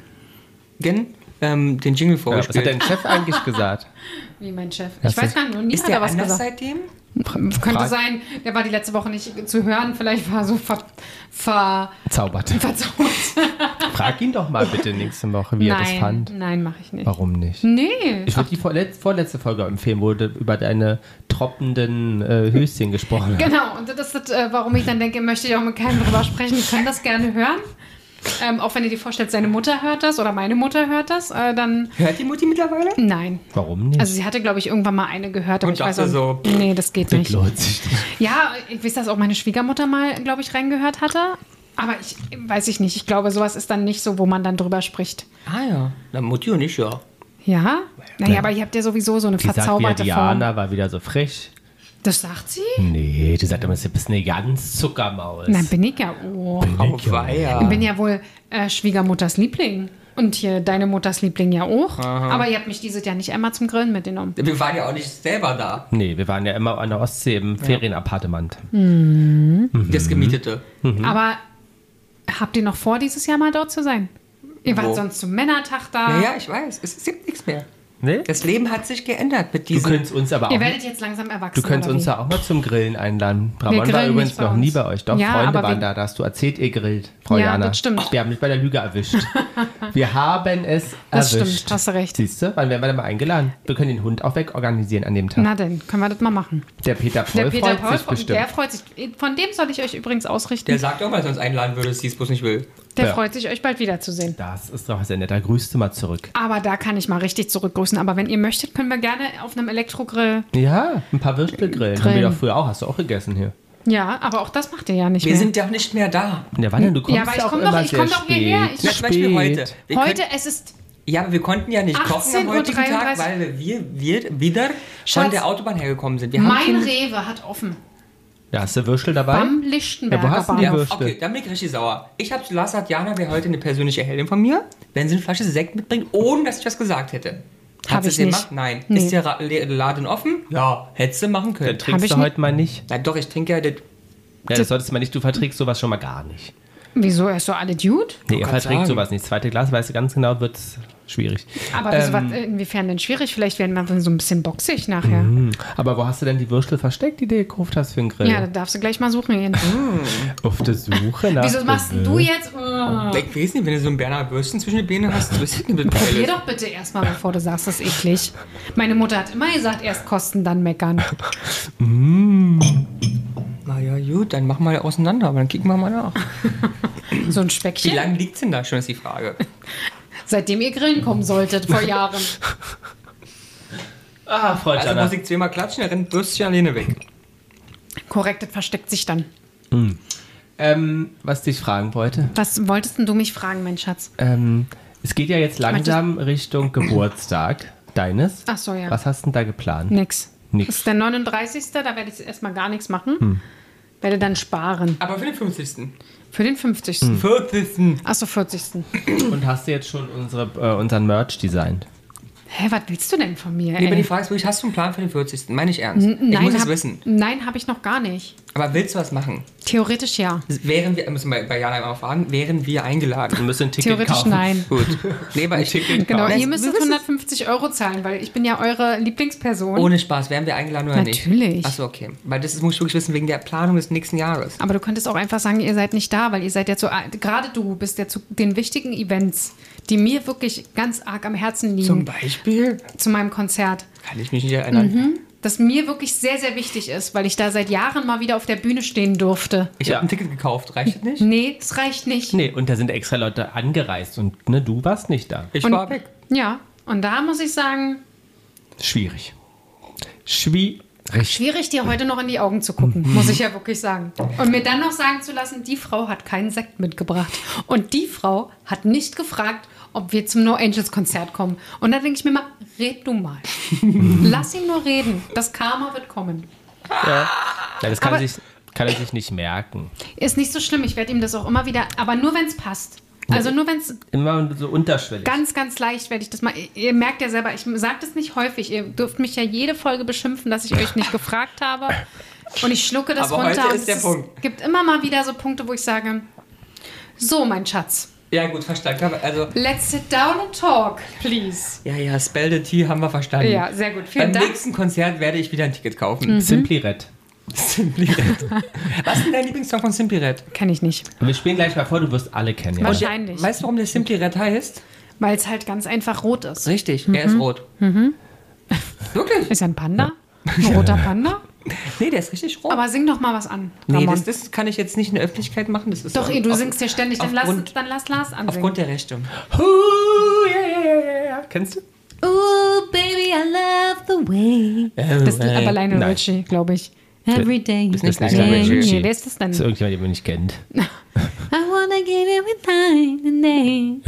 A: ähm, den Jingle
C: Ja, was
A: vorgespielt.
C: hat dein Chef eigentlich gesagt?
B: Wie mein Chef.
C: Das
B: Ich weiß
C: ist-
B: gar nicht, noch nie
A: ist
B: hat
A: der
B: er was
A: anders
B: gesagt.
A: seitdem?
B: Könnte
C: Frag-
B: sein, der war die letzte Woche nicht zu hören. Vielleicht war er so ver, ver,
C: Zaubert.
B: verzaubert.
C: Frag ihn doch mal bitte nächste Woche, wie er das
B: Nein,
C: fand.
B: nein, mache ich nicht.
C: Warum nicht?
B: Nee.
C: Ich würde die vorletz vorletzte Folge empfehlen, wo du über deine tropfenden äh, Höschen gesprochen hast.
B: Genau, und das ist, äh, warum ich dann denke, möchte ich auch mit keinem drüber sprechen. Die können das gerne hören. Ähm, auch wenn ihr dir vorstellt, seine Mutter hört das oder meine Mutter hört das, äh, dann
A: Hört die Mutti mittlerweile?
B: nein.
C: Warum nicht?
B: Also sie hatte, glaube ich, irgendwann mal eine gehört, aber
A: Und
B: ich weiß
A: dachte
B: auch,
A: so,
B: nee, das geht nicht.
C: lohnt sich nicht.
B: Ja, ich weiß, dass auch meine Schwiegermutter mal, glaube ich, reingehört hatte. Aber ich weiß ich nicht. Ich glaube, sowas ist dann nicht so, wo man dann drüber spricht.
A: Ah ja, na Mutti und ich ja.
B: Ja? Naja, aber ihr habt ja sowieso so eine
C: Die sagt wieder,
B: verzauberte Form.
C: Diana war wieder so frech.
B: Das sagt sie?
C: Nee, die sagt immer, du bist eine ganz Zuckermaus.
B: Nein, bin ich ja. Oh.
A: Auweia.
B: Ich bin ja wohl äh, Schwiegermutters Liebling. Und hier deine Mutters Liebling ja auch. Aber ihr habt mich dieses Jahr nicht einmal zum Grillen mitgenommen.
A: Wir waren ja auch nicht selber da.
C: Nee, wir waren ja immer an der Ostsee im Ferienappartement.
A: Das Gemietete.
B: Aber habt ihr noch vor, dieses Jahr mal dort zu sein? Ihr wart
A: Wo?
B: sonst zum Männertag da.
A: Ja, ja, ich weiß. Es gibt nichts mehr.
C: Nee?
A: Das Leben hat sich geändert mit
C: Du
A: diesem...
C: könntest uns aber auch...
B: Ihr werdet jetzt langsam erwachsen.
C: Du könntest
B: oder
C: uns
B: wie?
C: ja auch mal zum Grillen einladen.
B: Wir
C: Ramon war
B: grillen
C: übrigens
B: nicht bei
C: noch
B: uns.
C: nie bei euch. Doch,
B: Ja,
C: Freunde
B: aber
C: waren
B: wir-
C: da. Da hast du erzählt, ihr grillt, Frau
B: Ja,
C: Jana.
B: das stimmt.
C: Wir haben mich bei der Lüge erwischt. Wir haben es
B: Das
C: erwischt.
B: stimmt, hast du recht.
C: Siehst du, wann werden wir denn mal eingeladen? Wir können den Hund auch wegorganisieren an dem Tag.
B: Na dann, können wir das mal machen.
C: Der Peter Paul
B: Der Peter
C: freut
B: Paul,
C: sich bestimmt.
B: der freut sich. Von dem soll ich euch übrigens ausrichten.
A: Der sagt auch mal, dass er uns einladen würde, dass sie es bloß nicht will.
B: Der
C: Ja.
B: freut sich, euch bald wiederzusehen.
C: Das ist doch sehr nett. Da grüßt du mal zurück.
B: Aber da kann ich mal richtig zurückgrüßen. Aber wenn ihr möchtet, können wir gerne auf einem Elektrogrill.
C: Ja, ein paar Würstel grillen. Haben wir
B: Grillen.
C: doch früher auch. Hast du auch gegessen hier.
B: Ja, aber auch das macht ihr ja nicht
A: Wir
B: mehr.
A: sind ja auch nicht mehr da.
C: Ja, wann denn? Du kommst
B: Ja, aber ich
C: auch
B: komm
C: immer
B: doch- ich
C: sehr
B: komm doch
C: spät.
B: hierher. Ich-
A: Na, zum Beispiel heute. Wir
B: Heute,
A: können,
B: es ist.
A: ja, aber wir konnten ja nicht kochen
B: achtzehn
A: am
B: Uhr
A: heutigen Tag,
B: dreiunddreißig.
A: weil wir, wir wieder von
B: Schatz,
A: der Autobahn hergekommen sind. Wir haben
B: Mein
A: keine-
B: Rewe hat offen.
C: Ja, hast du Würstel dabei?
B: Am
C: Ja,
B: Lichtenberger
C: wo hast du die
B: Bahnhof.
C: Würstel?
A: Okay, dann bin ich richtig sauer. Ich habe zu Lars gesagt, Jana wäre heute eine persönliche Heldin von mir, wenn sie eine Flasche Sekt mitbringt, ohne dass ich was gesagt hätte.
B: Hab
A: Hat sie
B: ich
A: es
B: nicht.
A: gemacht? Nein.
B: Nee.
A: Ist der Ra- Le- Laden offen? Ja, hättest du machen können.
C: Dann trinkst
B: Hab
C: du
B: ich
C: heute mal nicht.
A: Na doch, ich trinke ja das.
C: Ja, das solltest du mal nicht. Du verträgst sowas schon mal gar nicht.
B: Wieso? Er ist so alle Dude?
C: Nee, ihr
A: grad
C: verträgt
A: sagen.
C: sowas nicht. Zweite Glas, weißt du ganz genau, wird schwierig.
B: Aber wieso, was, inwiefern denn schwierig? Vielleicht werden wir dann so ein bisschen boxig nachher.
C: Hm. Aber wo hast du denn die Würstel versteckt, die du gekauft hast für den Grill?
B: Ja, da darfst du gleich mal suchen gehen.
C: Auf der Suche nach...
B: Wieso machst denn du jetzt? Oh.
A: Ich weiß nicht, wenn du so ein Berner Würstchen zwischen den Beinen hast, das ist nicht mit
B: Probier doch bitte erstmal, bevor du sagst, das ist eklig. Meine Mutter hat immer gesagt, erst kosten, dann meckern.
A: Na ja, gut, dann machen wir ja auseinander, aber dann kicken wir mal nach.
B: So ein
A: Wie
B: Speckchen.
A: lange liegt es denn da schon, ist die Frage.
B: Seitdem ihr grillen kommen solltet, vor Jahren.
C: Ah, Frau
A: Also
C: Jana.
A: muss ich zweimal klatschen, dann rennt Würstchen alleine weg.
B: Korrekt, das versteckt sich dann.
C: Ähm, was ich fragen wollte.
B: Was wolltest denn du mich fragen, mein Schatz?
C: Ähm, es geht ja jetzt langsam Richtung Geburtstag deines.
B: Ach so, ja.
C: Was hast du denn da geplant?
B: Nix.
C: Nix.
B: Das ist der neununddreißigste Da werde ich erstmal gar nichts machen. Werde dann sparen.
A: Aber für den fünfzigsten
B: Für den fünfzigsten
A: vierzigsten
B: Achso, vierzigsten
C: Und hast du jetzt schon unsere, äh, unseren Merch designt?
B: Hä, was willst du denn von mir?
A: Nee, aber die
B: Ey?
A: Frage ist wirklich, hast du einen Plan für den vierzigsten? Meine ich ernst. Ich
B: Nein,
A: muss es
B: hab,
A: wissen.
B: Nein, habe ich noch gar nicht.
A: Aber willst du was machen?
B: Theoretisch ja.
A: Wären wir, müssen wir bei Jana einmal fragen, wären wir eingeladen?
C: Wir müssen ein Ticket
B: Theoretisch
C: kaufen.
B: nein.
A: Gut. Nee, aber ich,
B: Genau,
A: Na,
B: ihr
A: wir
B: müsstet
A: wissen-
B: hundertfünfzig Euro zahlen, weil ich bin ja eure Lieblingsperson.
A: Ohne Spaß, wären wir eingeladen oder nicht?
B: Natürlich.
A: Achso, okay. Weil das ist, muss ich wirklich wissen, wegen der Planung des nächsten Jahres.
B: Aber du könntest auch einfach sagen, ihr seid nicht da, weil ihr seid ja zu, gerade du bist ja zu den wichtigen Events, die mir wirklich ganz arg am Herzen liegen,
A: Zum Beispiel?
B: zu meinem Konzert.
A: Kann ich mich nicht erinnern.
B: das mir wirklich sehr, sehr wichtig ist, weil ich da seit Jahren mal wieder auf der Bühne stehen durfte.
A: Ich
C: Ja.
A: habe ein Ticket gekauft, reicht das nicht?
B: Nee, es reicht nicht.
C: Nee, und da sind extra Leute angereist und ne, du warst nicht da.
A: Ich
B: Und-
A: war weg.
B: Ja, und da muss ich sagen,
C: Schwierig. Schwierig.
B: schwierig, dir heute noch in die Augen zu gucken, muss ich ja wirklich sagen. Und mir dann noch sagen zu lassen, die Frau hat keinen Sekt mitgebracht. Und die Frau hat nicht gefragt, ob wir zum No Angels Konzert kommen. Und da denke ich mir mal, red du mal. Lass ihn nur reden. Das Karma wird kommen.
C: Ja, das kann,
B: Aber-
C: er sich, kann er sich nicht merken.
B: Ist nicht so schlimm, ich werde ihm das auch immer wieder, aber nur wenn es passt. Also nur wenn es
C: Immer so unterschwellig.
B: ganz, ganz leicht werde ich das mal. Ihr merkt ja selber, ich sage das nicht häufig. Ihr dürft mich ja jede Folge beschimpfen, dass ich euch nicht gefragt habe. Und ich schlucke das
A: Aber
B: runter.
A: heute
B: Und
A: ist der
B: es
A: Punkt.
B: gibt immer mal wieder so Punkte, wo ich sage, so mein Schatz,
A: Ja, gut, verstanden. Aber Also,
B: let's sit down and talk, please.
A: ja, ja, Spell the Tea haben wir verstanden.
B: Ja, sehr gut. Vielen
A: Beim
B: Dank.
A: nächsten Konzert werde ich wieder ein Ticket kaufen.
B: Mhm.
C: Simply Red.
A: Simply Red. Was ist denn dein Lieblingssong von Simply Red?
B: Kenne ich nicht.
C: Wir spielen gleich mal vor, du wirst alle kennen. Ja?
B: Was? Wahrscheinlich.
A: Weißt du, warum der Simply Red heißt?
B: Weil es halt ganz einfach rot ist.
A: Richtig, er ist rot. Wirklich?
B: Ist er ein Panda? Ein roter Panda?
A: Nee, der ist richtig rot.
B: Aber sing doch mal was an.
A: nee,
B: Ramon.
A: das, das kann ich jetzt nicht in der Öffentlichkeit machen. Das ist
B: doch,
A: auf-
B: eh, du
A: auf-
B: singst ja ständig. Dann lass,
A: aufgrund-
B: dann lass Lars ansingen.
A: Aufgrund der Rechte.
C: Huh, ja, ja, ja, ja, ja. Kennst du?
B: Ooh, baby, I love the way. Das ist aber Lionel
C: Nein.
B: Richie, glaube ich. Every day.
A: Das ist nicht
C: Das
A: Lionel
C: Lionel
A: Richie.
B: Nee, wer ist das denn?
C: Das ist irgendjemand, den man nicht kennt.
B: I wanna give it with time and day.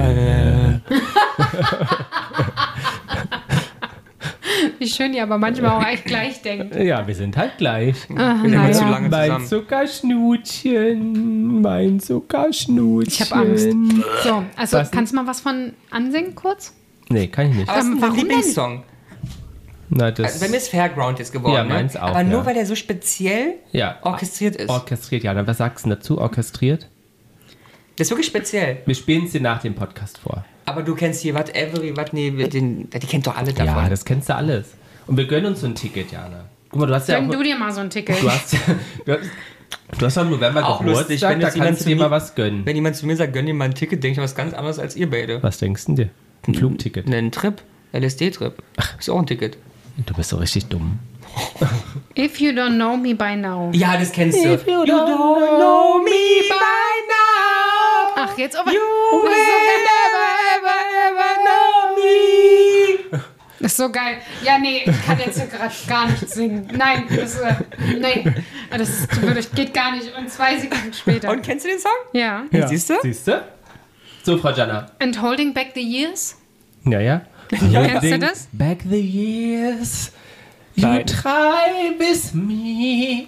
B: Wie schön die aber manchmal auch echt gleich denkt.
C: Ja, wir sind halt gleich.
B: Ach,
A: Wir sind
B: naja.
A: zu lange
C: Mein
A: zusammen.
C: Zuckerschnutchen, mein Zuckerschnutchen.
B: Ich habe Angst. So, also
C: Was denn?
B: kannst du mal was von ansingen kurz?
C: Nee, kann ich nicht.
A: Aber was ist denn dein
B: warum denn?
A: Lieblingssong?
C: Na, das,
A: Also bei mir ist Fairground jetzt geworden.
C: Ja,
A: ne?
C: meins auch,
A: Aber nur
C: ja.
A: weil der so speziell
C: ja.
A: orchestriert ist.
C: Orchestriert, ja. Dann was sagst du dazu? Orchestriert?
A: Das ist wirklich speziell.
C: Wir spielen es dir nach dem Podcast vor.
A: Aber du kennst hier was, Every, was, nee, den, die kennt doch alle davon.
C: Ja, das kennst du alles. Und wir gönnen uns so ein Ticket, Jana. Guck mal, du hast ja
B: Gönn
C: auch...
B: du dir mal so ein Ticket.
C: Du hast, du hast, du hast ja im November
A: Auch
C: Geburtstag,
A: lustig, wenn
C: da
A: jetzt jemand
C: kannst du
A: zu
C: dir
A: mir-
C: mal was gönnen.
A: Wenn jemand zu mir sagt, gönn dir mal ein Ticket, denke ich was ganz anderes als ihr beide.
C: Was denkst du dir? Ein Flugticket.
A: Ein Trip, L S D-Trip. Ist auch ein Ticket.
C: Du bist so richtig dumm.
B: If you don't know me by now.
A: Ja, das kennst du.
C: If you don't know me
A: by now,
B: Ach, jetzt aber.
A: you will never, ever, ever know me.
B: Das ist so geil. Ja, nee, ich kann jetzt hier gerade gar nicht singen. Nein, das, äh, nee, das ist, wirklich, geht gar nicht. Und zwei Sekunden später.
A: Und kennst du den Song?
B: ja.
A: Ja. Siehst du?
C: Siehst du? So, Frau Jana.
B: And Holding Back the Years?
C: Ja, ja.
B: Kennst du das?
C: Back the years, you
A: Nein.
C: try with me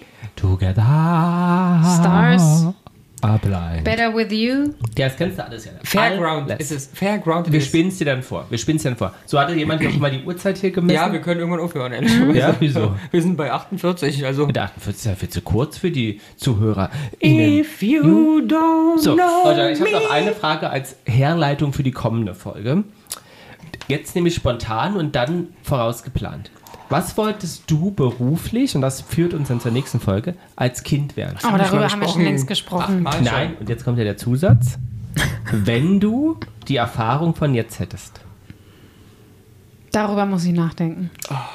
C: together.
B: Stars.
C: Apply.
B: Better with you?
C: Ja, das kennst du alles, ja.
A: Fairground
C: Alles.
A: ist es. Fairground
C: Wir
A: ist
C: spielen es dir dann vor. Wir spielen es dir dann vor. So hatte jemand hier auch mal die Uhrzeit hier gemessen?
A: Ja, wir können irgendwann aufhören, ehrlich.
C: Ja, wieso?
A: Wir sind bei achtundvierzig, also.
C: Mit achtundvierzig ist ja viel zu kurz für die Zuhörer.
A: If you don't
C: So,
A: know
C: Leute, ich habe
A: me.
C: noch eine Frage als Herleitung für die kommende Folge. Jetzt nämlich spontan und dann vorausgeplant. Was wolltest du beruflich, und das führt uns dann zur nächsten Folge, als Kind werden?
B: Oh,
A: Hab ich
B: darüber
A: mal
B: haben wir schon
A: gesprochen.
B: längst gesprochen.
A: Achtmal schon.
C: Nein, und jetzt kommt ja der Zusatz. Wenn du die Erfahrung von jetzt hättest.
B: Darüber muss ich nachdenken.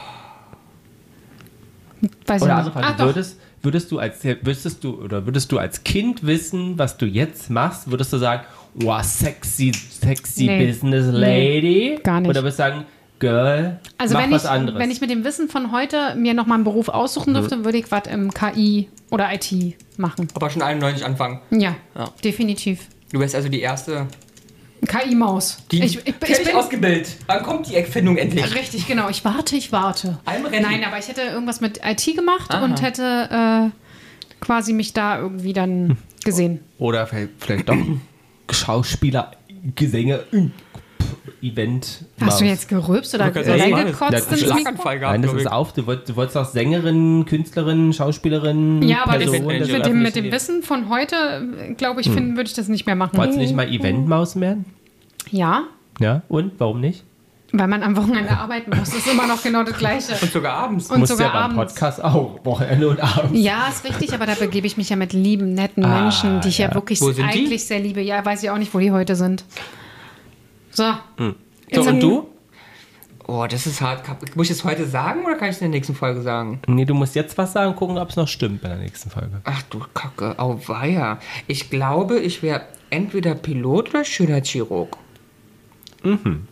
B: Weiß
C: Oder
B: ich
C: andere
B: nicht.
C: Frage,
B: Ah, doch.
C: würdest, würdest du als würdest du oder würdest du als Kind wissen, was du jetzt machst, würdest du sagen, wow, sexy, sexy
B: Nee.
C: Business Lady?
B: gar nicht.
C: Oder würdest du sagen, Girl,
B: Also
C: mach
B: wenn
C: was
B: ich,
C: anderes?
B: wenn ich mit dem Wissen von heute mir nochmal einen Beruf aussuchen dürfte, würde ich was im K I oder I T machen.
A: Aber schon einundneunzig anfangen.
B: Ja,
A: Ja.
B: definitiv.
A: Du wärst also die erste,
B: K I-Maus.
A: die
B: Ich, ich, ich,
A: fertig
B: bin
A: ausgebildet. Wann kommt die Erfindung endlich?
B: richtig, genau. Ich warte, ich warte.
A: Einem Rennen.
B: Nein, aber ich hätte irgendwas mit I T gemacht
A: Aha.
B: und hätte äh, quasi mich da irgendwie dann gesehen.
C: Oder vielleicht, vielleicht doch Schauspieler, Gesänge, Event.
B: Hast du
C: Maus.
B: jetzt gerülpst oder
A: Du kannst das
B: reingekotzt
C: machen.
B: ins
C: Das ist
B: Mikro?
A: Schlaganfall gehabt,
C: Nein, das
A: glaub
C: ist
A: ich.
C: auf. Du wolltest, du wolltest auch Sängerin, Künstlerin, Schauspielerin,
B: Ja, aber das,
C: Person
A: mit
C: des
B: mit, dem, mit dem
C: öffentlichen-
B: Wissen von heute, glaube ich, finden, würde ich das nicht mehr machen.
C: Wolltest du nicht mal Eventmaus werden?
B: Ja,
C: Ja, und? Warum nicht?
B: weil man am Wochenende arbeiten muss. Das ist immer noch genau das Gleiche.
A: Und sogar abends.
B: Und
C: Musst
B: sogar
C: ja beim
B: abends.
C: Podcast auch, Wochenende und Abends.
B: Ja, ist richtig, aber da begebe ich mich ja mit lieben, netten
C: Ah,
B: Menschen, die ich ja,
C: ja.
B: wirklich
A: Wo sind die?
B: eigentlich sehr liebe. Ja, weiß ich auch nicht, wo die heute sind. So.
C: So,
B: Jetzt
C: und
B: haben-
C: du?
A: Oh, das ist hart. Muss ich es heute sagen oder kann ich es in der nächsten Folge sagen?
C: Nee, du musst jetzt was sagen, gucken, ob es noch stimmt bei der nächsten Folge.
A: Ach du Kacke, auweia. Ich glaube, ich wäre entweder Pilot oder Schönheitschirurg.
C: Mhm.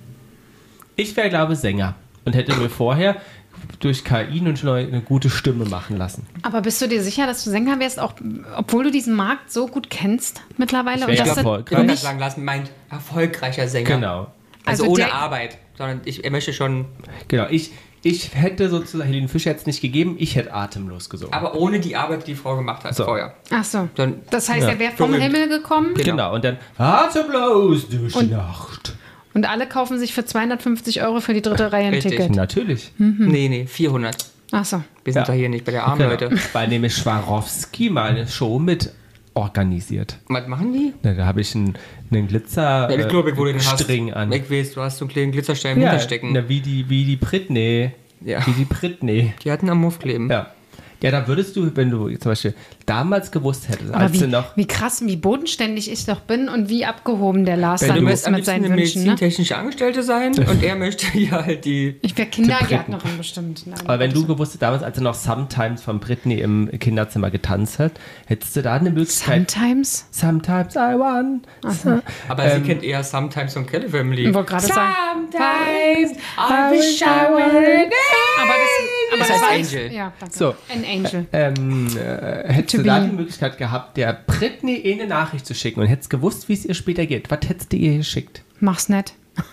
C: Ich wäre, glaube ich, Sänger und hätte mir vorher durch K I eine, eine gute Stimme machen lassen.
B: Aber bist du dir sicher, dass du Sänger wärst, auch obwohl du diesen Markt so gut kennst mittlerweile?
C: Ich wär
B: und das
C: erfolgreich.
A: Ich würde
B: nicht,
A: sagen lassen, mein erfolgreicher Sänger.
C: Genau.
A: Also,
B: Also
A: ohne
B: der-
A: Arbeit, sondern ich er möchte schon,
C: Genau. Ich, ich hätte sozusagen, Helene Fischer hätte es nicht gegeben, ich hätte atemlos gesungen.
A: aber ohne die Arbeit, die die Frau gemacht hat
C: So.
A: vorher.
B: Ach so.
A: Dann,
B: Das heißt,
C: Ja.
B: er wäre vom
A: Berühmt.
B: Himmel gekommen
C: genau. Und dann atemlos durch die
B: Und-
C: Nacht.
B: und alle kaufen sich für zweihundertfünfzig Euro für die dritte Reihe ein
A: Richtig.
B: Ticket.
C: Natürlich.
A: nee, nee, vierhundert.
B: Ach so.
A: Wir sind
C: Ja.
A: doch hier nicht bei der armen Leute.
C: Genau. Weil nämlich Swarovski mal eine Show mit organisiert.
A: Was machen die?
C: Na, da habe ich einen, einen Glitzer
A: Ja, ich glaube, wo du den hast.
C: String an.
A: Ich weiß, du hast so einen kleinen Glitzerstein im
C: Ja,
A: Hinterstecken.
C: na, wie die, wie die Britney.
A: Ja.
C: Wie die Britney.
A: Die hatten am Muff kleben.
C: Ja. Ja, da würdest du, wenn du zum Beispiel damals gewusst hättest,
B: Aber
C: als
B: wie,
C: du noch.
B: wie krass, wie bodenständig ich doch bin und wie abgehoben der Lars
A: Wenn
B: dann
A: du
B: ist
A: möchtest am
B: mit
A: liebsten
B: seinen
A: eine
B: Wünschen. Ne?
A: medizintechnische Angestellte sein und er möchte ja halt die...
B: Ich wäre Kindergärtnerin bestimmt. Nein,
C: Aber wenn du
B: also-
C: gewusst hättest, damals, als du noch Sometimes von Britney im Kinderzimmer getanzt hast, hättest du da eine Möglichkeit.
B: Sometimes?
C: Sometimes I want.
A: Aber
C: Ähm,
A: sie kennt eher Sometimes von Kelly Family.
B: Ich wollte gerade sagen.
A: Sometimes I wish I were
B: Aber das, aber
A: Das
B: das
A: heißt
B: war
A: Angel.
B: Ja, danke.
C: So.
B: Ein Angel.
C: Ähm, äh, hättest
B: To
C: du da
B: be.
C: die Möglichkeit gehabt, der Britney eh eine Nachricht zu schicken und hättest gewusst, wie es ihr später geht, was hättest du ihr geschickt?
B: Mach's nicht.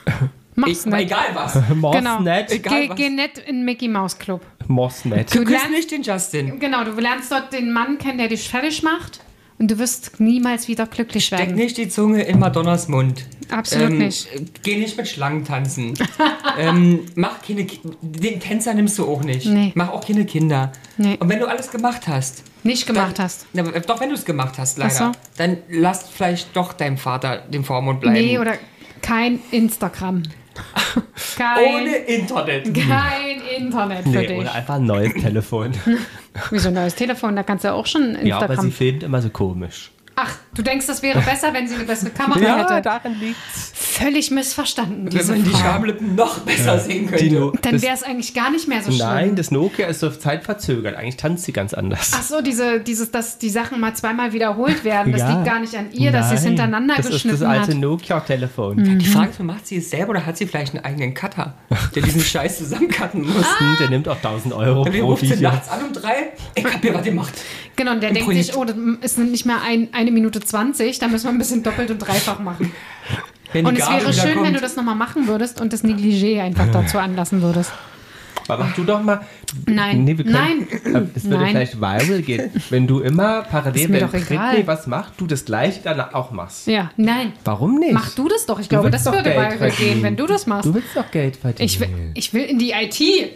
B: Mach's
A: Ich,
B: nicht.
A: egal was.
C: Moss
B: Genau.
C: nicht.
A: Egal
B: Geh,
A: was.
B: geh nicht in den Mickey Mouse Club.
C: Moss nicht.
A: Du
B: Du
A: kriegst
B: lernst-
A: nicht den Justin.
B: Genau, du lernst dort den Mann kennen, der dich fertig macht und du wirst niemals wieder glücklich
A: Steck
B: werden.
A: nicht die Zunge in Madonnas Mund.
B: Absolut
A: Ähm,
B: nicht.
A: Geh nicht mit Schlangen tanzen. ähm, mach keine Ki- Den Tänzer nimmst du auch nicht.
B: Nee.
A: Mach auch keine Kinder.
B: Nee.
A: Und wenn du alles gemacht hast.
B: Nicht gemacht
A: dann,
B: hast.
A: Na, doch, wenn du es gemacht hast, leider.
B: Ach so.
A: Dann lass vielleicht doch deinem Vater den Vormund bleiben.
B: Nee, oder kein Instagram. Kein,
A: Ohne Internet.
B: kein Internet für
C: Nee,
B: dich.
C: oder einfach ein neues Telefon.
B: Wieso ein neues Telefon? Da kannst du ja auch schon
C: Ja, aber
B: Instagram.
C: sie filmt immer so komisch.
B: Ach, du denkst, das wäre besser, wenn sie eine bessere Kamera hätte?
C: daran liegt's.
B: Völlig missverstanden,
A: Wenn
B: diese
A: man die
B: Frau.
A: Schamlippen noch besser sehen könnte.
C: Die No-
B: Dann
C: das-
B: wäre es eigentlich gar nicht mehr so schlimm.
C: Nein, das Nokia ist so zeitverzögert. Eigentlich tanzt sie ganz anders.
B: Ach so, diese, dieses, dass die Sachen mal zweimal wiederholt werden, das
C: Ja.
B: liegt gar nicht an ihr, dass sie es
C: Nein,
B: hintereinander
C: das
B: geschnitten
C: ist das alte
B: hat.
C: Nokia-Telefon.
A: Die Frage ist, macht sie es selber oder hat sie vielleicht einen eigenen Cutter, der diesen Scheiß zusammencutten muss?
C: Hm, Der nimmt auch tausend Euro
A: Dann
C: pro
A: ruft sie
C: Video.
A: nachts an um drei. Ich hab hier was gemacht.
B: Genau, und der denkt
A: Projekt.
B: sich, oh, das ist nicht mehr ein, eine Minute zwanzig, da müssen wir ein bisschen doppelt und dreifach machen.
A: Wenn die
B: Und es
A: Gabel
B: wäre
A: wieder
B: schön,
A: kommt.
B: wenn du das nochmal machen würdest und das Negligé einfach dazu anlassen würdest.
C: Aber mach du doch mal.
B: Nein.
C: Nee, wir können,
B: Nein.
C: Es würde
B: Nein.
C: vielleicht viral gehen, wenn du immer parallel,
B: Ist mir
C: wenn
B: doch egal.
C: Britney was macht, du das gleiche dann auch machst.
B: Ja, nein.
C: Warum nicht?
B: Mach du das doch. Ich
C: Du
B: glaube,
C: willst
B: das
C: doch
B: würde
C: Geld
B: viral gehen,
C: verdienen.
B: wenn du das machst.
C: Du willst doch Geld verdienen.
B: Ich will, ich will in die I T.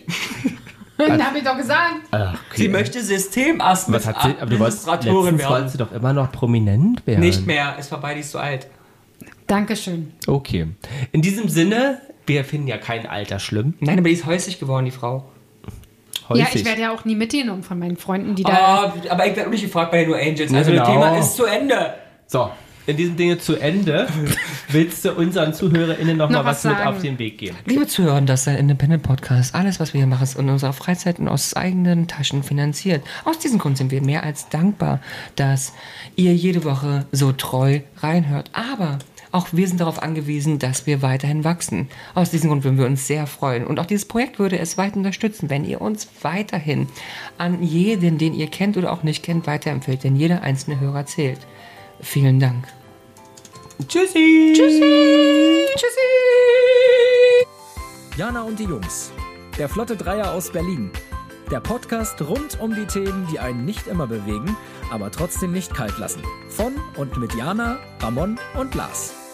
B: Da habe ich doch gesagt.
C: Ach, okay.
A: Sie möchte
C: Was hat sie?
A: Systemadministratorin
C: Aber du wolltest,
A: werden.
C: letztens wolltest du doch immer noch prominent werden.
A: Nicht mehr, ist vorbei, die ist zu alt.
B: Dankeschön.
C: Okay. In diesem Sinne, wir finden ja kein Alter schlimm.
A: Nein, aber die ist häuslich geworden, die Frau.
C: Häufig.
B: Ja, ich werde ja auch nie mitgenommen von meinen Freunden, die da.
A: Oh, aber ich werde auch nicht gefragt bei den New Angels.
C: Ja,
A: Also das
C: genau.
A: Thema ist zu Ende.
C: So, in diesem Dinge zu Ende. Willst du unseren ZuhörerInnen noch,
B: Noch
C: mal was,
B: was
C: mit
B: sagen?
C: auf den Weg geben?
A: Liebe Zuhörer, das ist ein Independent-Podcast. Alles, was wir hier machen, ist in unserer Freizeit und aus eigenen Taschen finanziert. Aus diesem Grund sind wir mehr als dankbar, dass ihr jede Woche so treu reinhört. Aber auch wir sind darauf angewiesen, dass wir weiterhin wachsen. Aus diesem Grund würden wir uns sehr freuen. Und auch dieses Projekt würde es weiter unterstützen, wenn ihr uns weiterhin an jeden, den ihr kennt oder auch nicht kennt, weiterempfehlt. Denn jeder einzelne Hörer zählt. Vielen Dank.
C: Tschüssi!
A: Tschüssi! Tschüssi!
D: Jana und die Jungs. Der Flotte Dreier aus Berlin. Der Podcast rund um die Themen, die einen nicht immer bewegen, aber trotzdem nicht kalt lassen. Von und mit Jana, Ramon und Lars.